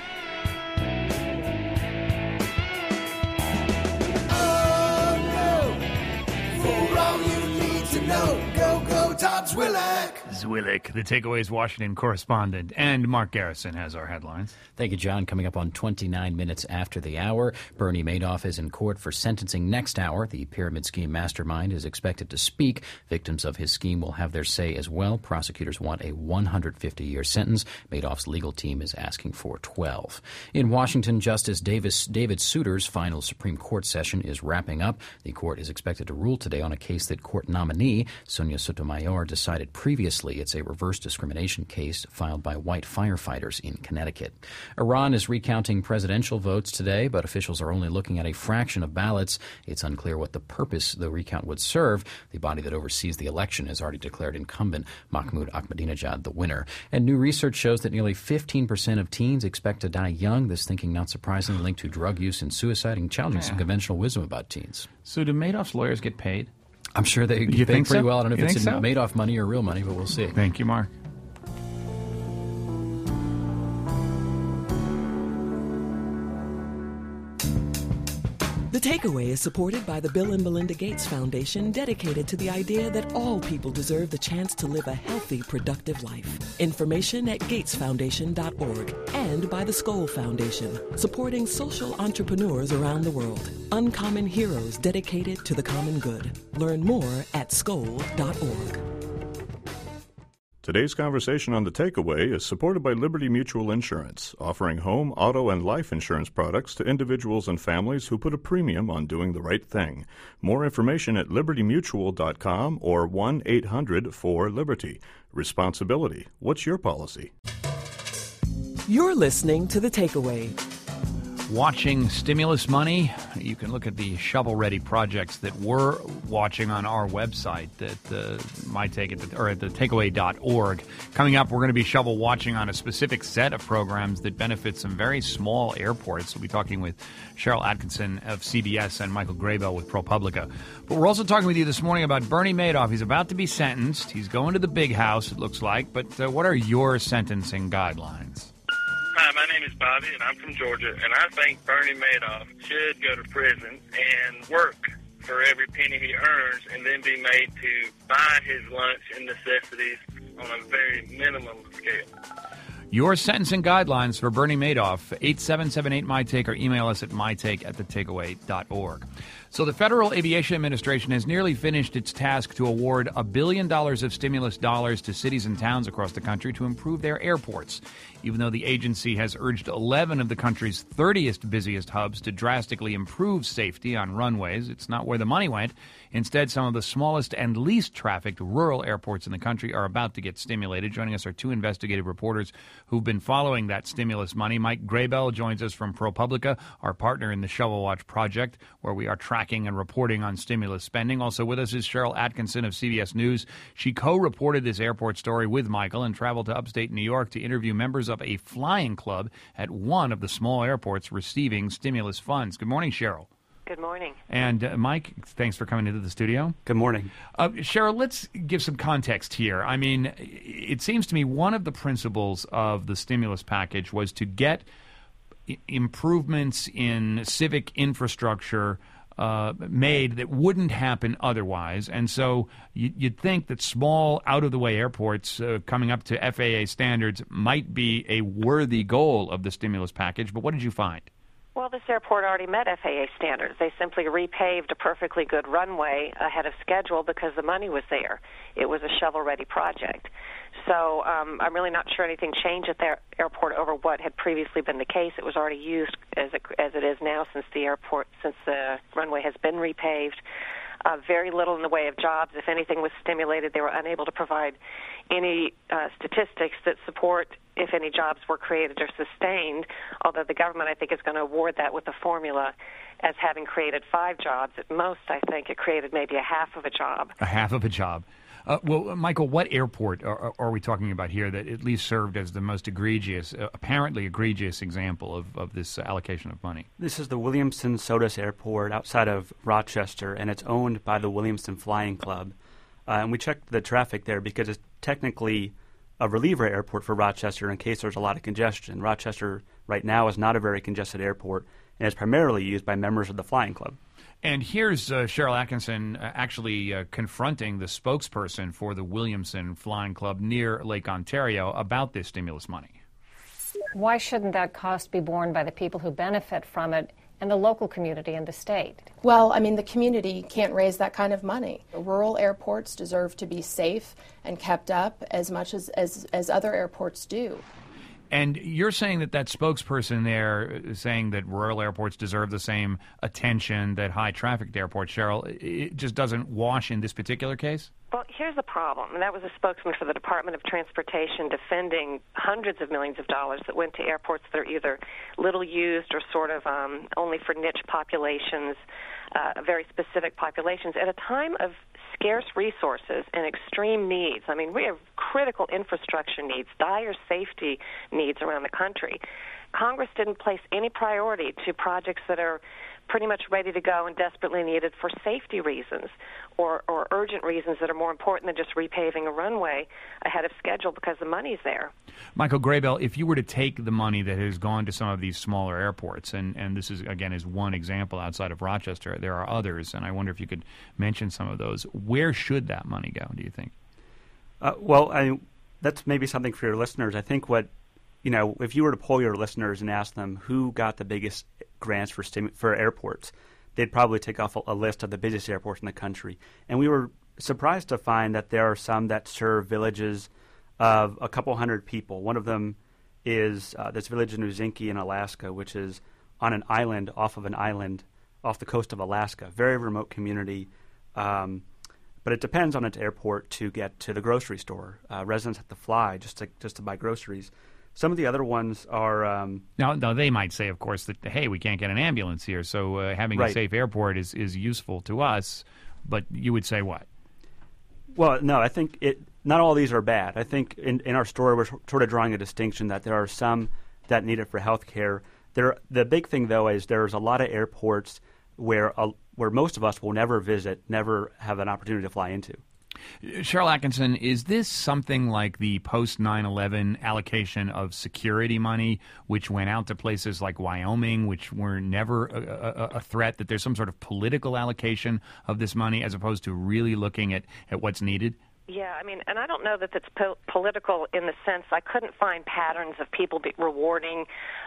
No, go, go, Todd Zwillich. Zwillich, the Takeaways Washington correspondent, and Mark Garrison has our headlines. Thank you, John. Coming up on twenty-nine minutes after the hour, Bernie Madoff is in court for sentencing next hour. The pyramid scheme mastermind is expected to speak. Victims of his scheme will have their say as well. Prosecutors want a one hundred fifty year sentence. Madoff's legal team is asking for twelve. In Washington, Justice Davis, David Souter's final Supreme Court session is wrapping up. The court is expected to rule today on a case that court nominee Sonia Sotomayor decided previously. It's a reverse discrimination case filed by white firefighters in Connecticut. Iran is recounting presidential votes today, but officials are only looking at a fraction of ballots. It's unclear what the purpose the recount would serve. The body that oversees the election has already declared incumbent Mahmoud Ahmadinejad the winner. And new research shows that nearly fifteen percent of teens expect to die young. This thinking, not surprisingly, linked to drug use and suicide, and challenging yeah. some conventional wisdom about teens. So do Madoff's lawyers get paid? I'm sure they you pay think pretty so? well. I don't know you if it's so? Madoff money or real money, but we'll see. Thank you, Mark. The Takeaway is supported by the Bill and Melinda Gates Foundation, dedicated to the idea that all people deserve the chance to live a healthy, productive life. Information at gates foundation dot org, and by the Skoll Foundation, supporting social entrepreneurs around the world. Uncommon heroes dedicated to the common good. Learn more at skoll dot org. Today's conversation on The Takeaway is supported by Liberty Mutual Insurance, offering home, auto, and life insurance products to individuals and families who put a premium on doing the right thing. More information at liberty mutual dot com or one eight hundred four liberty. Responsibility. What's your policy? You're listening to The Takeaway. Watching stimulus money, you can look at the shovel-ready projects that we're watching on our website at uh, my take it or at the takeaway dot org. Coming up, we're going to be shovel watching on a specific set of programs that benefit some very small airports. We'll be talking with Cheryl Atkinson of C B S and Michael Graybell with ProPublica. But we're also talking with you this morning about Bernie Madoff. He's about to be sentenced. He's going to the big house, it looks like. But uh, what are your sentencing guidelines? Hi, my name is Bobby, and I'm from Georgia, and I think Bernie Madoff should go to prison and work for every penny he earns and then be made to buy his lunch and necessities on a very minimum scale. Your sentencing guidelines for Bernie Madoff, eight seven seven eight, M Y Take, or email us at mytake at the takeaway dot org. So the Federal Aviation Administration has nearly finished its task to award a billion dollars of stimulus dollars to cities and towns across the country to improve their airports. Even though the agency has urged eleven of the country's thirtieth busiest hubs to drastically improve safety on runways, it's not where the money went. Instead, some of the smallest and least trafficked rural airports in the country are about to get stimulated. Joining us are two investigative reporters who've been following that stimulus money. Mike Graybell joins us from ProPublica, our partner in the Shovel Watch project, where we are tracking and reporting on stimulus spending. Also with us is Cheryl Atkinson of C B S News. She co-reported this airport story with Michael and traveled to upstate New York to interview members of a flying club at one of the small airports receiving stimulus funds. Good morning, Cheryl. Good morning. And uh, Mike, thanks for coming into the studio. Good morning. Uh, Cheryl, let's give some context here. I mean, it seems to me one of the principles of the stimulus package was to get I- improvements in civic infrastructure uh, made that wouldn't happen otherwise. And so you, you'd think that small, out-of-the-way airports uh, coming up to F A A standards might be a worthy goal of the stimulus package. But what did you find? Well, this airport already met F A A standards. They simply repaved a perfectly good runway ahead of schedule because the money was there. It was a shovel-ready project. So um, I'm really not sure anything changed at the airport over what had previously been the case. It was already used as it, as it is now since the airport, since the runway has been repaved. Uh, very little in the way of jobs. If anything was stimulated, they were unable to provide any uh, statistics that support if any jobs were created or sustained, although the government, I think, is going to award that with a formula as having created five jobs. At most, I think, it created maybe a half of a job. A half of a job. Uh, well, Michael, what airport are, are we talking about here that at least served as the most egregious, uh, apparently egregious example of, of this allocation of money? This is the Williamson-Sodus Airport outside of Rochester, and it's owned by the Williamson Flying Club. Uh, and we checked the traffic there because it's technically a reliever airport for Rochester in case there's a lot of congestion. Rochester right now is not a very congested airport, and it's primarily used by members of the Flying Club. And here's uh, Cheryl Atkinson uh, actually uh, confronting the spokesperson for the Williamson Flying Club near Lake Ontario about this stimulus money. Why shouldn't that cost be borne by the people who benefit from it and the local community and the state? Well, I mean, the community can't raise that kind of money. Rural airports deserve to be safe and kept up as much as, as, as other airports do. And you're saying that that spokesperson there is saying that rural airports deserve the same attention that high-trafficked airports, Cheryl, it just doesn't wash in this particular case? Well, here's the problem, and that was a spokesman for the Department of Transportation defending hundreds of millions of dollars that went to airports that are either little used or sort of um, only for niche populations, uh, very specific populations, at a time of scarce resources and extreme needs. I mean, we have critical infrastructure needs, dire safety needs around the country. Congress didn't place any priority to projects that are pretty much ready to go and desperately needed for safety reasons or, or urgent reasons that are more important than just repaving a runway ahead of schedule because the money's there. Michael Graybell, if you were to take the money that has gone to some of these smaller airports, and, and this is, again, is one example outside of Rochester, there are others, and I wonder if you could mention some of those. Where should that money go, do you think? Uh, well, I, that's maybe something for your listeners. I think what, you know, if you were to poll your listeners and ask them who got the biggest grants for stimu- for airports, they'd probably take off a, a list of the busiest airports in the country. And we were surprised to find that there are some that serve villages of a couple hundred people. One of them is uh, this village in Uzinki in Alaska, which is on an island, off of an island, off the coast of Alaska. Very remote community. Um, but it depends on its airport to get to the grocery store. Uh, residents have to fly just to, just to buy groceries. Some of the other ones are... Um, now, now, they might say, of course, that, hey, we can't get an ambulance here, so uh, having right. a safe airport is, is useful to us. But you would say what? Well, no, I think it. Not all of these are bad. I think in, in our story we're sort of drawing a distinction that there are some that need it for health care. There, the big thing, though, is there's a lot of airports where, uh, where most of us will never visit, never have an opportunity to fly into. Cheryl Atkinson, is this something like the post nine eleven allocation of security money, which went out to places like Wyoming, which were never a, a, a threat, that there's some sort of political allocation of this money as opposed to really looking at, at what's needed? Yeah, I mean, and I don't know that it's po- political in the sense I couldn't find patterns of people be rewarding,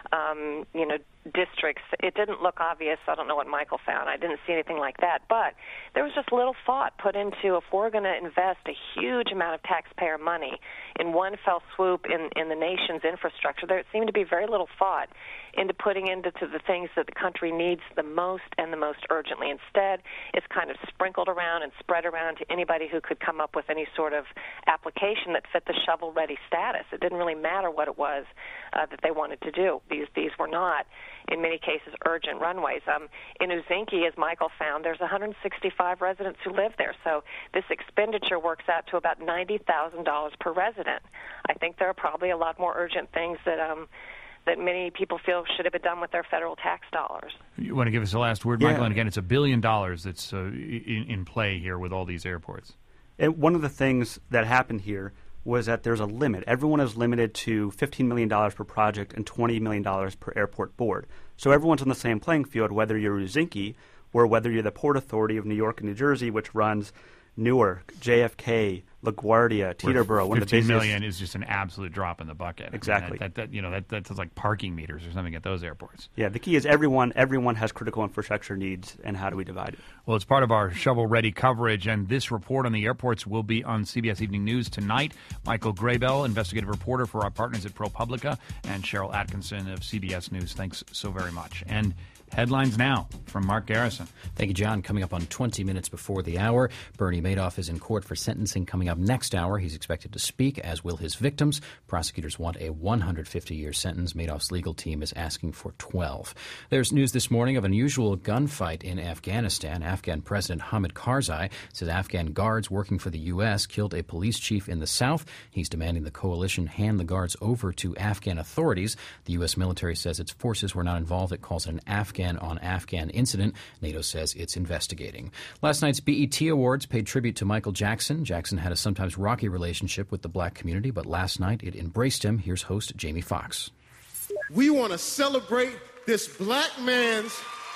um, you know, districts. It didn't look obvious. I don't know what Michael found. I didn't see anything like that. But there was just little thought put into if we're going to invest a huge amount of taxpayer money in one fell swoop in, in the nation's infrastructure, there seemed to be very little thought into putting into to the things that the country needs the most and the most urgently. Instead, it's kind of sprinkled around and spread around to anybody who could come up with any sort of application that fit the shovel-ready status. It didn't really matter what it was uh, that they wanted to do. These these were not, in many cases, urgent runways. Um, in Uzinki, as Michael found, there's one hundred sixty-five residents who live there, so this expenditure works out to about ninety thousand dollars per resident. I think there are probably a lot more urgent things that um, that many people feel should have been done with their federal tax dollars. You want to give us the last word, Michael? Yeah. And again, it's a billion dollars that's uh, in, in play here with all these airports. And one of the things that happened here was that there's a limit. Everyone is limited to fifteen million dollars per project and twenty million dollars per airport board. So everyone's on the same playing field, whether you're Uzinki or whether you're the Port Authority of New York and New Jersey, which runs Newark, J F K, LaGuardia, Teterboro. One of the fifteen million is just an absolute drop in the bucket. Exactly. I mean, that, that, that, you know, that, that's like parking meters or something at those airports. Yeah, the key is everyone everyone has critical infrastructure needs, and how do we divide it? Well, it's part of our shovel-ready coverage, and this report on the airports will be on C B S Evening News tonight. Michael Graybell, investigative reporter for our partners at ProPublica, and Cheryl Atkinson of C B S News. Thanks so very much. And headlines now from Mark Garrison. Thank you, John. Coming up on twenty minutes before the hour, Bernie Madoff is in court for sentencing. Coming up next hour, he's expected to speak, as will his victims. Prosecutors want a one hundred fifty year sentence. Madoff's legal team is asking for twelve. There's news this morning of an unusual gunfight in Afghanistan. Afghan President Hamid Karzai says Afghan guards working for the U S killed a police chief in the south. He's demanding the coalition hand the guards over to Afghan authorities. The U S military says its forces were not involved. It calls it an Afghan on Afghan incident. NATO says it's investigating. Last night's B E T Awards paid tribute to Michael Jackson. Jackson had a sometimes rocky relationship with the black community, but last night it embraced him. Here's host Jamie Foxx. We want to celebrate this black man's,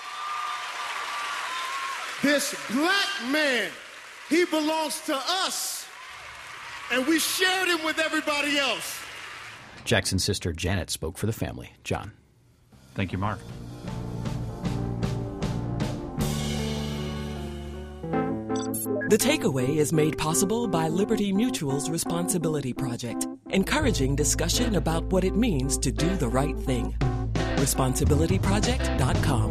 this black man. He belongs to us, and we shared him with everybody else. Jackson's sister Janet spoke for the family. John. Thank you, Mark. The Takeaway is made possible by Liberty Mutual's Responsibility Project, encouraging discussion about what it means to do the right thing. responsibility project dot com.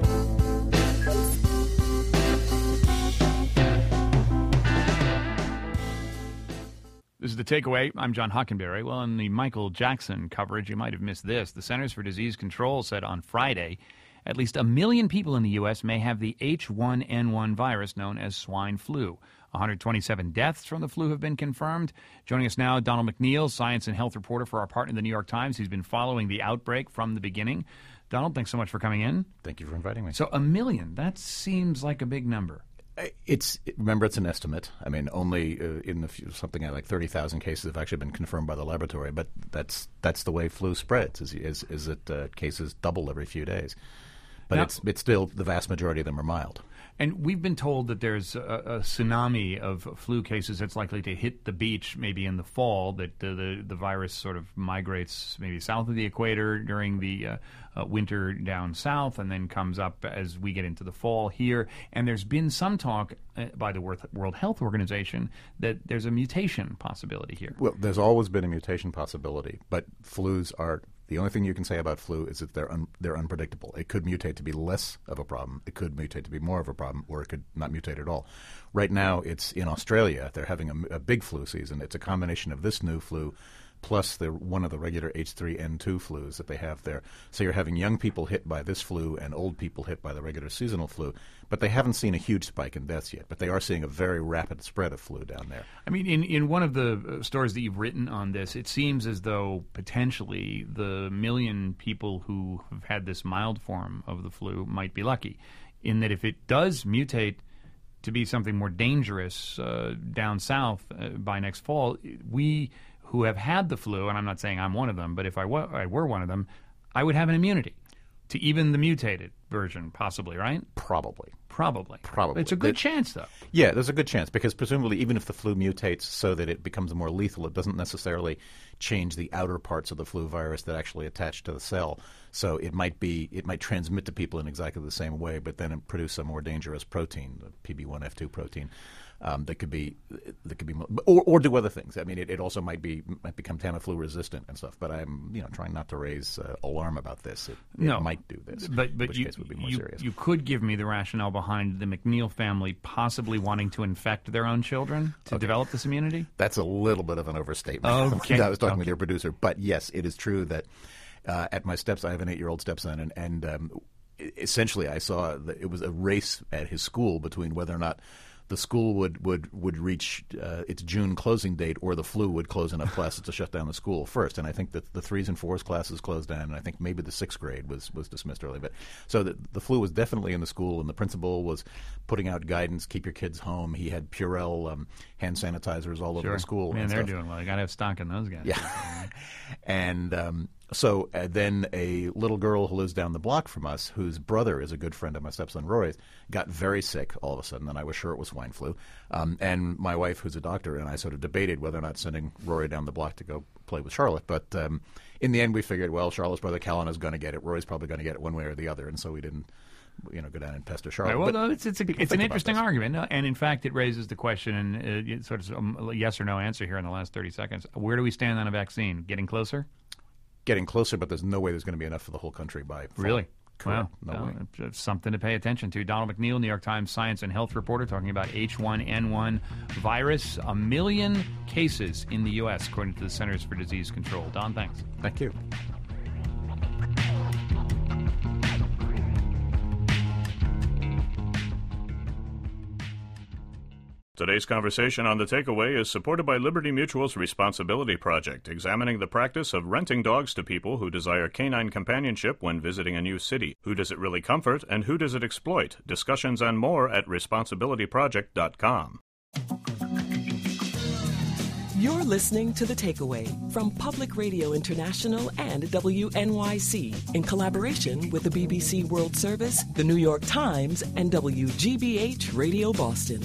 This is The Takeaway. I'm John Hockenberry. Well, in the Michael Jackson coverage, you might have missed this. The Centers for Disease Control said on Friday at least a million people in the U S may have the H one N one virus known as swine flu. one hundred twenty-seven deaths from the flu have been confirmed. Joining us now, Donald McNeil, science and health reporter for our partner, The New York Times. He's been following the outbreak from the beginning. Donald, thanks so much for coming in. Thank you for inviting me. So a million, that seems like a big number. It's remember, it's an estimate. I mean, only uh, in the few, something like thirty thousand cases have actually been confirmed by the laboratory. But that's that's the way flu spreads. Is is, is that uh, cases double every few days. But now, it's it's still the vast majority of them are mild. And we've been told that there's a, a tsunami of flu cases that's likely to hit the beach maybe in the fall, that uh, the, the virus sort of migrates maybe south of the equator during the uh, uh, winter down south and then comes up as we get into the fall here. And there's been some talk uh, by the World Health Organization that there's a mutation possibility here. Well, there's always been a mutation possibility, but flus are... The only thing you can say about flu is that they're un- they're unpredictable. It could mutate to be less of a problem. It could mutate to be more of a problem, or it could not mutate at all. Right now, it's in Australia. They're having a, a big flu season. It's a combination of this new flu plus the one of the regular H three N two flus that they have there. So you're having young people hit by this flu and old people hit by the regular seasonal flu. But they haven't seen a huge spike in deaths yet. But they are seeing a very rapid spread of flu down there. I mean, in, in one of the stories that you've written on this, it seems as though potentially the million people who have had this mild form of the flu might be lucky, in that if it does mutate to be something more dangerous uh, down south uh, by next fall, we who have had the flu, and I'm not saying I'm one of them, but if I, w- I were one of them, I would have an immunity to even the mutated version, possibly, right? Probably. Probably. Probably. It's a good It- chance, though. Yeah, there's a good chance because presumably even if the flu mutates so that it becomes more lethal, it doesn't necessarily change the outer parts of the flu virus that actually attach to the cell. So it might be it might transmit to people in exactly the same way, but then it produce a more dangerous protein, the P B one F two protein. Um, that could be that could be mo- or, or do other things. I mean, it, it also might be might become Tamiflu resistant and stuff. But I'm you know trying not to raise uh, alarm about this. It, it No. might do this, But but which you, case would be more you, serious. you could give me the rationale behind the McNeil family possibly wanting to infect their own children to Okay. develop this immunity? That's a little bit of an overstatement. Okay. I was talking Okay. with your producer, but yes, it is true that uh, at my steps, I have an eight-year-old stepson, and, and um, essentially, I saw that it was a race at his school between whether or not the school would would would reach uh, its June closing date, or the flu would close enough classes to shut down the school first. And I think that the threes and fours classes closed down, and I think maybe the sixth grade was, was dismissed early. But so the, the flu was definitely in the school, and the principal was putting out guidance: keep your kids home. He had Purell um, hand sanitizers all over Sure. the school. Man, and they're stuff. doing well. You got to have stock in those guys. Yeah. and um, so uh, then a little girl who lives down the block from us, whose brother is a good friend of my stepson Roy's, got very sick all of a sudden, and I was sure it was swine flu. Um, and my wife, who's a doctor, and I sort of debated whether or not sending Rory down the block to go play with Charlotte. But um, in the end, we figured, well, Charlotte's brother Callan is going to get it. Rory's probably going to get it one way or the other, and so we didn't you know, go down and pester Charlotte. Right, well, But no, it's it's, a, people it's an think about interesting this. argument, uh, and in fact, it raises the question, and uh, it's sort of a yes or no answer here in the last thirty seconds. Where do we stand on a vaccine? Getting closer? Getting closer, but there's no way there's going to be enough for the whole country by fall. Really? Correct. Well, No well, way. it's something to pay attention to. Donald McNeil, New York Times science and health reporter, talking about H one N one virus. A million cases in the U S, according to the Centers for Disease Control. Don, thanks. Thank you. Today's conversation on The Takeaway is supported by Liberty Mutual's Responsibility Project, examining the practice of renting dogs to people who desire canine companionship when visiting a new city. Who does it really comfort, and who does it exploit? Discussions and more at responsibility project dot com. You're listening to The Takeaway from Public Radio International and W N Y C in collaboration with the B B C World Service, the New York Times, and W G B H Radio Boston.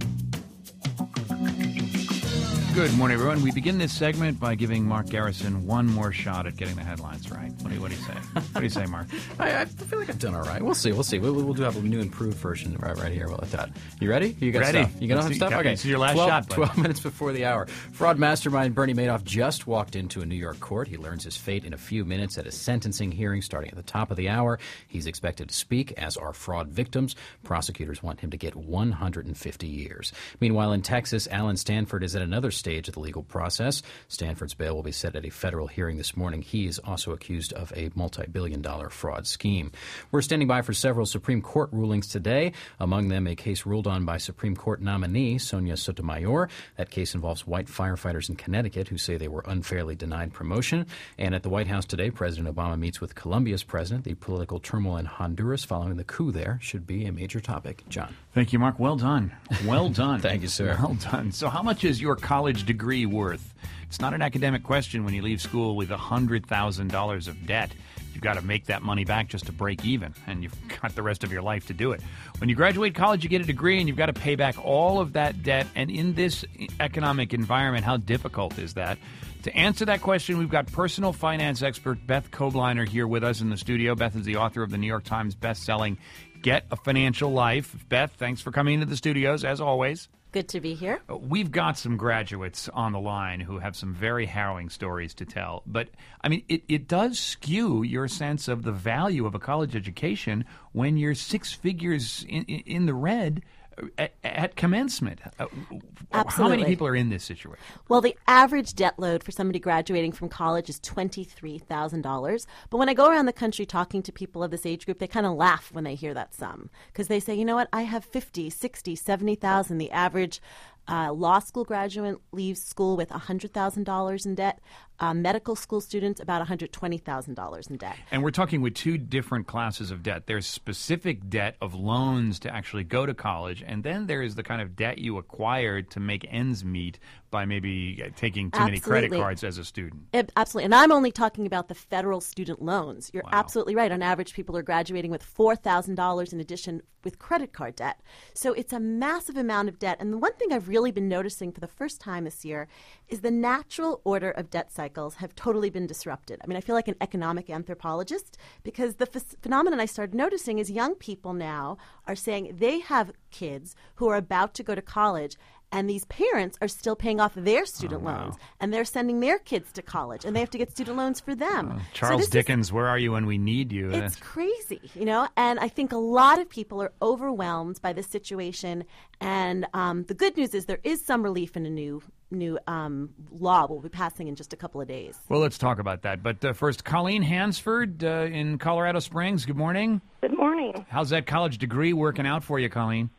Good morning, everyone. We begin this segment by giving Mark Garrison one more shot at getting the headlines right. What do you, what do you say? What do you say, Mark? I, I feel like I've done all right. We'll see. We'll see. We'll, we'll do have a new improved version right, right here. We'll let that. You ready? You got Ready. stuff? You got Let's enough see- stuff? got- Okay. this is your last twelve, shot, bud. twelve minutes before the hour. Fraud mastermind Bernie Madoff just walked into a New York court. He learns his fate in a few minutes at a sentencing hearing starting at the top of the hour. He's expected to speak, as are fraud victims. Prosecutors want him to get one hundred fifty years. Meanwhile, in Texas, Alan Stanford is at another stage of the legal process. Stanford's bail will be set at a federal hearing this morning. He is also accused of a multi-billion dollar fraud scheme. We're standing by for several Supreme Court rulings today, among them a case ruled on by Supreme Court nominee Sonia Sotomayor. That case involves white firefighters in Connecticut who say they were unfairly denied promotion. And at the White House today, President Obama meets with Colombia's president. The political turmoil in Honduras following the coup there should be a major topic. John. Thank you, Mark. Well done. Well done. Thank you, sir. Well done. So how much is your college degree worth? It's not an academic question when you leave school with one hundred thousand dollars of debt. You've got to make that money back just to break even, and you've got the rest of your life to do it. When you graduate college, you get a degree, and you've got to pay back all of that debt. And in this economic environment, how difficult is that? To answer that question, we've got personal finance expert Beth Kobliner here with us in the studio. Beth is the author of the New York Times best-selling Get a Financial Life. Beth, thanks for coming into the studios, as always. Good to be here. We've got some graduates on the line who have some very harrowing stories to tell. But, I mean, it, it does skew your sense of the value of a college education when you're six figures in, in, in the red at, at commencement. Uh, how Absolutely. many people are in this situation? Well, the average debt load for somebody graduating from college is twenty-three thousand dollars. But when I go around the country talking to people of this age group, they kind of laugh when they hear that sum because they say, you know what, I have fifty, sixty, seventy thousand. The average uh, law school graduate leaves school with one hundred thousand dollars in debt. Uh, medical school students, about one hundred twenty thousand dollars in debt. And we're talking with two different classes of debt. There's specific debt of loans to actually go to college, and then there is the kind of debt you acquired to make ends meet by maybe taking too many credit Absolutely. cards as a student. Ab- Absolutely. And I'm only talking about the federal student loans. You're absolutely right. On average, people are graduating with four thousand dollars in addition with credit card debt. So it's a massive amount of debt. And the one thing I've really been noticing for the first time this year is the natural order of debt cycles have totally been disrupted. I mean, I feel like an economic anthropologist because the ph- phenomenon I started noticing is young people now are saying they have kids who are about to go to college, and these parents are still paying off their student Oh, wow. loans, and they're sending their kids to college, and they have to get student loans for them. Uh, So Charles this is- Dickens, where are you when we need you? it's crazy, you know, and I think a lot of people are overwhelmed by this situation. And um, the good news is there is some relief in a new new um, law we'll be passing in just a couple of days. Well, let's talk about that. But uh, first, Colleen Hansford uh, in Colorado Springs. Good morning. Good morning. How's that college degree working out for you, Colleen?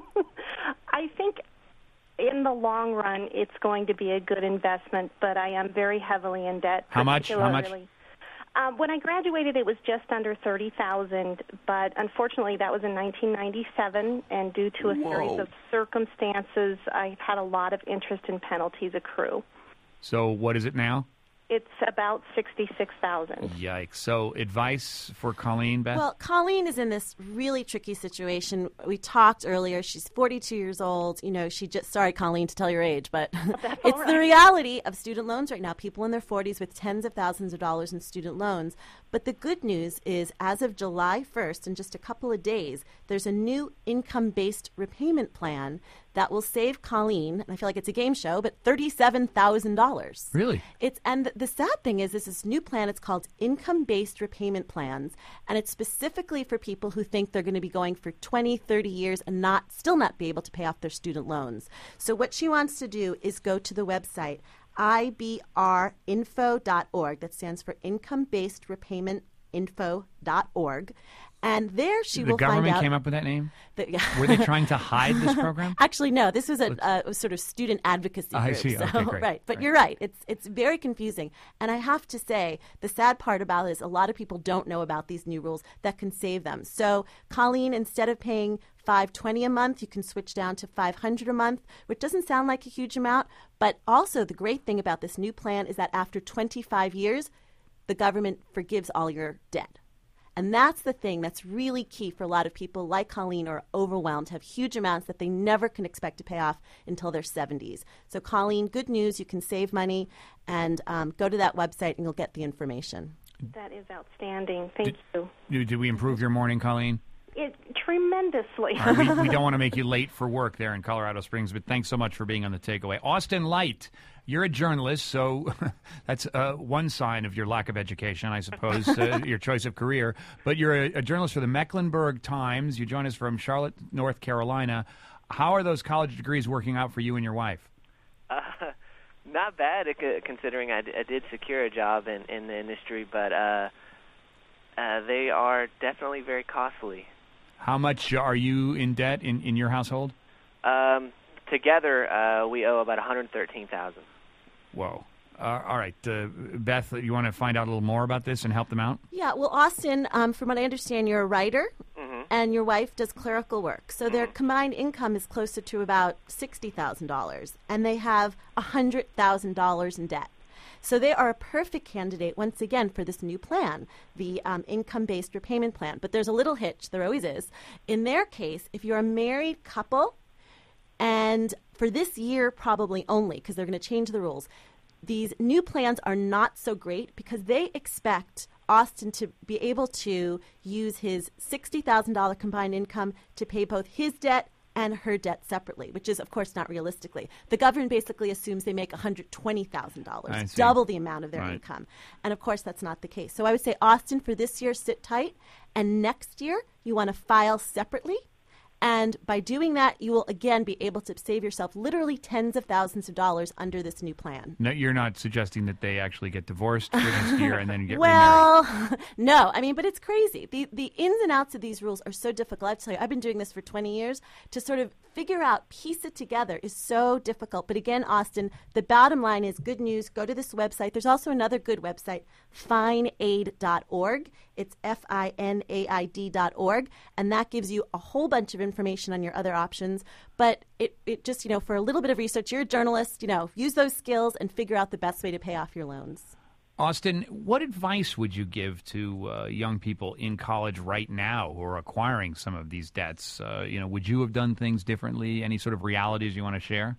I think in the long run, it's going to be a good investment, but I am very heavily in debt. How much? How much? particularly- Um, when I graduated, it was just under thirty thousand, but unfortunately, that was in nineteen ninety-seven, and due to a series Whoa. of circumstances, I've had a lot of interest and penalties accrue. So what is it now? It's about sixty-six thousand. Yikes. So advice for Colleen, Beth? Well, Colleen is in this really tricky situation. We talked earlier. She's forty-two years old. You know, she just, sorry, Colleen, to tell your age, but it's the reality of student loans right now. People in their forties with tens of thousands of dollars in student loans. But the good news is, as of July first, in just a couple of days, there's a new income-based repayment plan that will save Colleen, and I feel like it's a game show, but thirty-seven thousand dollars. Really? It's and the sad thing is, this is this new plan. It's called income-based repayment plans, and it's specifically for people who think they're going to be going for twenty, thirty years and not still not be able to pay off their student loans. So what she wants to do is go to the website I B R info dot org. That stands for income-based repayment info dot org. And there she the will find out. government came up with that name? That, yeah. Were they trying to hide this program? Actually, no. This was a, a sort of student advocacy group. I see. So, Okay, great. right. But you're right. It's it's very confusing. And I have to say, the sad part about it is a lot of people don't know about these new rules that can save them. So, Colleen, instead of paying five hundred twenty dollars a month, you can switch down to five hundred dollars a month, which doesn't sound like a huge amount. But also, the great thing about this new plan is that after twenty-five years, the government forgives all your debt. And that's the thing that's really key for a lot of people like Colleen, are overwhelmed, have huge amounts that they never can expect to pay off until their seventies. So, Colleen, good news. You can save money and um, go to that website and you'll get the information. That is outstanding. Thank you. Did, did we improve your morning, Colleen? It tremendously. All right, we, we don't want to make you late for work there in Colorado Springs, but thanks so much for being on the takeaway. Austin Light, you're a journalist, so that's uh, one sign of your lack of education, I suppose, uh, your choice of career. But you're a, a journalist for the Mecklenburg Times. You join us from Charlotte, North Carolina. How are those college degrees working out for you and your wife? Uh, not bad, uh, considering I, d- I did secure a job in, in the industry, but uh, uh, they are definitely very costly. How much are you in debt in, in your household? Um, together, uh, we owe about one hundred thirteen thousand dollars. Whoa. Uh, all right. Uh, Beth, you want to find out a little more about this and help them out? Yeah, well, Austin, um, from what I understand, you're a writer, mm-hmm. and your wife does clerical work. So their combined income is closer to about sixty thousand dollars, and they have one hundred thousand dollars in debt. So they are a perfect candidate, once again, for this new plan, the um, income-based repayment plan. But there's a little hitch. There always is. In their case, if you're a married couple, and for this year probably only, because they're going to change the rules, these new plans are not so great because they expect Austin to be able to use his sixty thousand dollars combined income to pay both his debt and her debt separately, which is, of course, not realistically. The government basically assumes they make one hundred twenty thousand dollars, double the amount of their Right. income. And, of course, that's not the case. So I would say, Austin, for this year, sit tight. And next year, you want to file separately. And by doing that, you will, again, be able to save yourself literally tens of thousands of dollars under this new plan. No, you're not suggesting that they actually get divorced for next year and then get well, no. I mean, but it's crazy. The the ins and outs of these rules are so difficult. I have to tell you, I've been doing this for twenty years. To sort of figure out, piece it together is so difficult. But again, Austin, the bottom line is good news. Go to this website. There's also another good website, fine aid dot org. It's F I N A I D dot org. And that gives you a whole bunch of information on your other options. But it, it just, you know, for a little bit of research, you're a journalist, you know, use those skills and figure out the best way to pay off your loans. Austin, what advice would you give to uh, young people in college right now who are acquiring some of these debts? Uh, you know, would you have done things differently? Any sort of realities you want to share?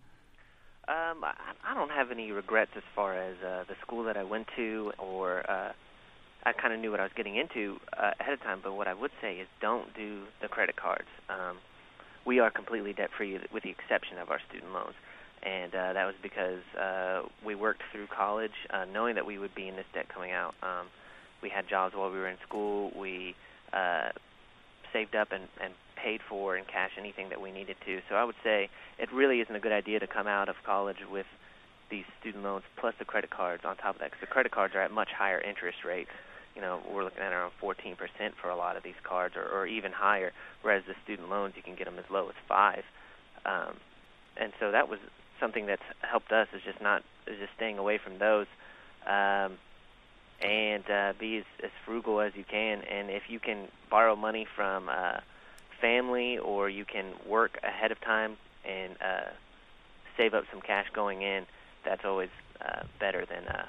Um, I, I don't have any regrets as far as uh, the school that I went to, or uh, I kind of knew what I was getting into uh, ahead of time. But what I would say is don't do the credit cards. Um, we are completely debt-free with the exception of our student loans. And uh, that was because uh, we worked through college uh, knowing that we would be in this debt coming out. Um, we had jobs while we were in school. We uh, saved up and, and paid for in cash anything that we needed to. So I would say it really isn't a good idea to come out of college with these student loans plus the credit cards on top of that, because the credit cards are at much higher interest rates. You know, we're looking at around fourteen percent for a lot of these cards, or, or even higher, whereas the student loans, you can get them as low as five. Um, and so that was something that's helped us, is just not is just staying away from those, um, and uh, be as, as frugal as you can. And if you can borrow money from uh, family, or you can work ahead of time and uh, save up some cash going in, that's always uh, better than uh,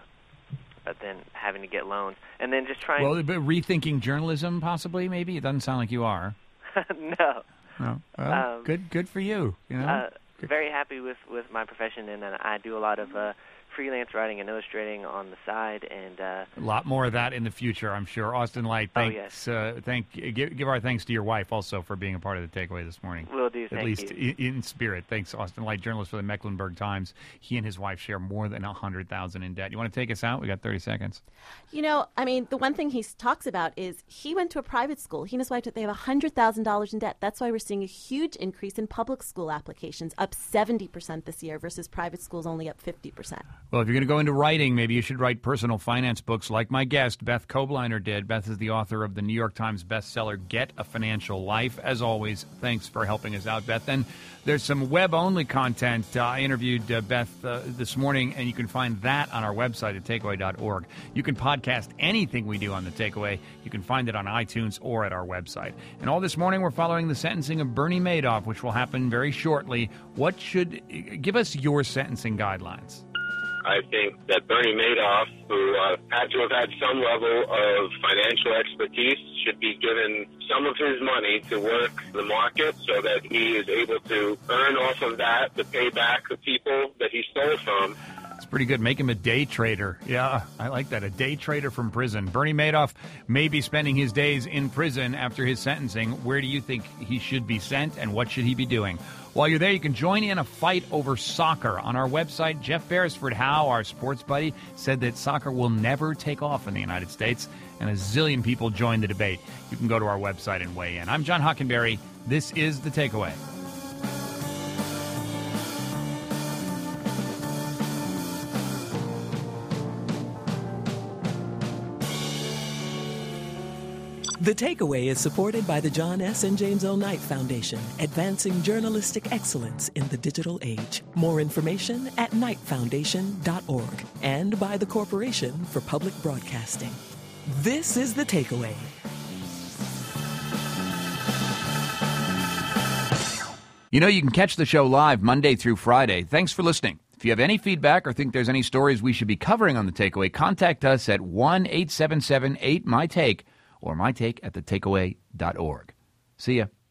than having to get loans. And then just trying. Well, but rethinking journalism, possibly, maybe. It doesn't sound like you are. No. No. Well, Um, good. Good for you. You know. Uh, very happy with, with my profession, and uh, I do a lot of uh, freelance writing and illustrating on the side, and uh, A lot more of that in the future, I'm sure. Austin Light, Oh, thanks. uh, thank give, give our thanks to your wife also for being a part of the takeaway this morning. Will do, At thank least you. In, in spirit. Thanks, Austin Light, journalist for the Mecklenburg Times. He and his wife share more than one hundred thousand dollars in debt. You want to take us out? We got thirty seconds. You know, I mean, the one thing he talks about is he went to a private school. He and his wife, they have one hundred thousand dollars in debt. That's why we're seeing a huge increase in public school applications, up seventy percent this year versus private schools only up fifty percent. Well, if you're going to go into writing, maybe you should write personal finance books like my guest, Beth Kobliner, did. Beth is the author of the New York Times bestseller, Get a Financial Life. As always, thanks for helping us out, Beth. Then there's some web-only content. Uh, I interviewed uh, Beth uh, this morning, and you can find that on our website at takeaway dot org. You can podcast anything we do on The Takeaway. You can find it on iTunes or at our website. And all this morning, we're following the sentencing of Bernie Madoff, which will happen very shortly. What should... Give us your sentencing guidelines. I think that Bernie Madoff, who uh, had to have had some level of financial expertise, should be given some of his money to work the market so that he is able to earn off of that to pay back the people that he stole from. It's pretty good. Make him a day trader. Yeah, I like that. A day trader from prison. Bernie Madoff may be spending his days in prison after his sentencing. Where do you think he should be sent, and what should he be doing? While you're there, you can join in a fight over soccer. On our website, Jeff Beresford Howe, our sports buddy, said that soccer will never take off in the United States, and a zillion people joined the debate. You can go to our website and weigh in. I'm John Hockenberry. This is The Takeaway. The Takeaway is supported by the John S. and James L. Knight Foundation, advancing journalistic excellence in the digital age. More information at knight foundation dot org, and by the Corporation for Public Broadcasting. This is The Takeaway. You know, you can catch the show live Monday through Friday. Thanks for listening. If you have any feedback or think there's any stories we should be covering on The Takeaway, contact us at one eight seven seven eight my take or my take at the takeaway dot org. See ya.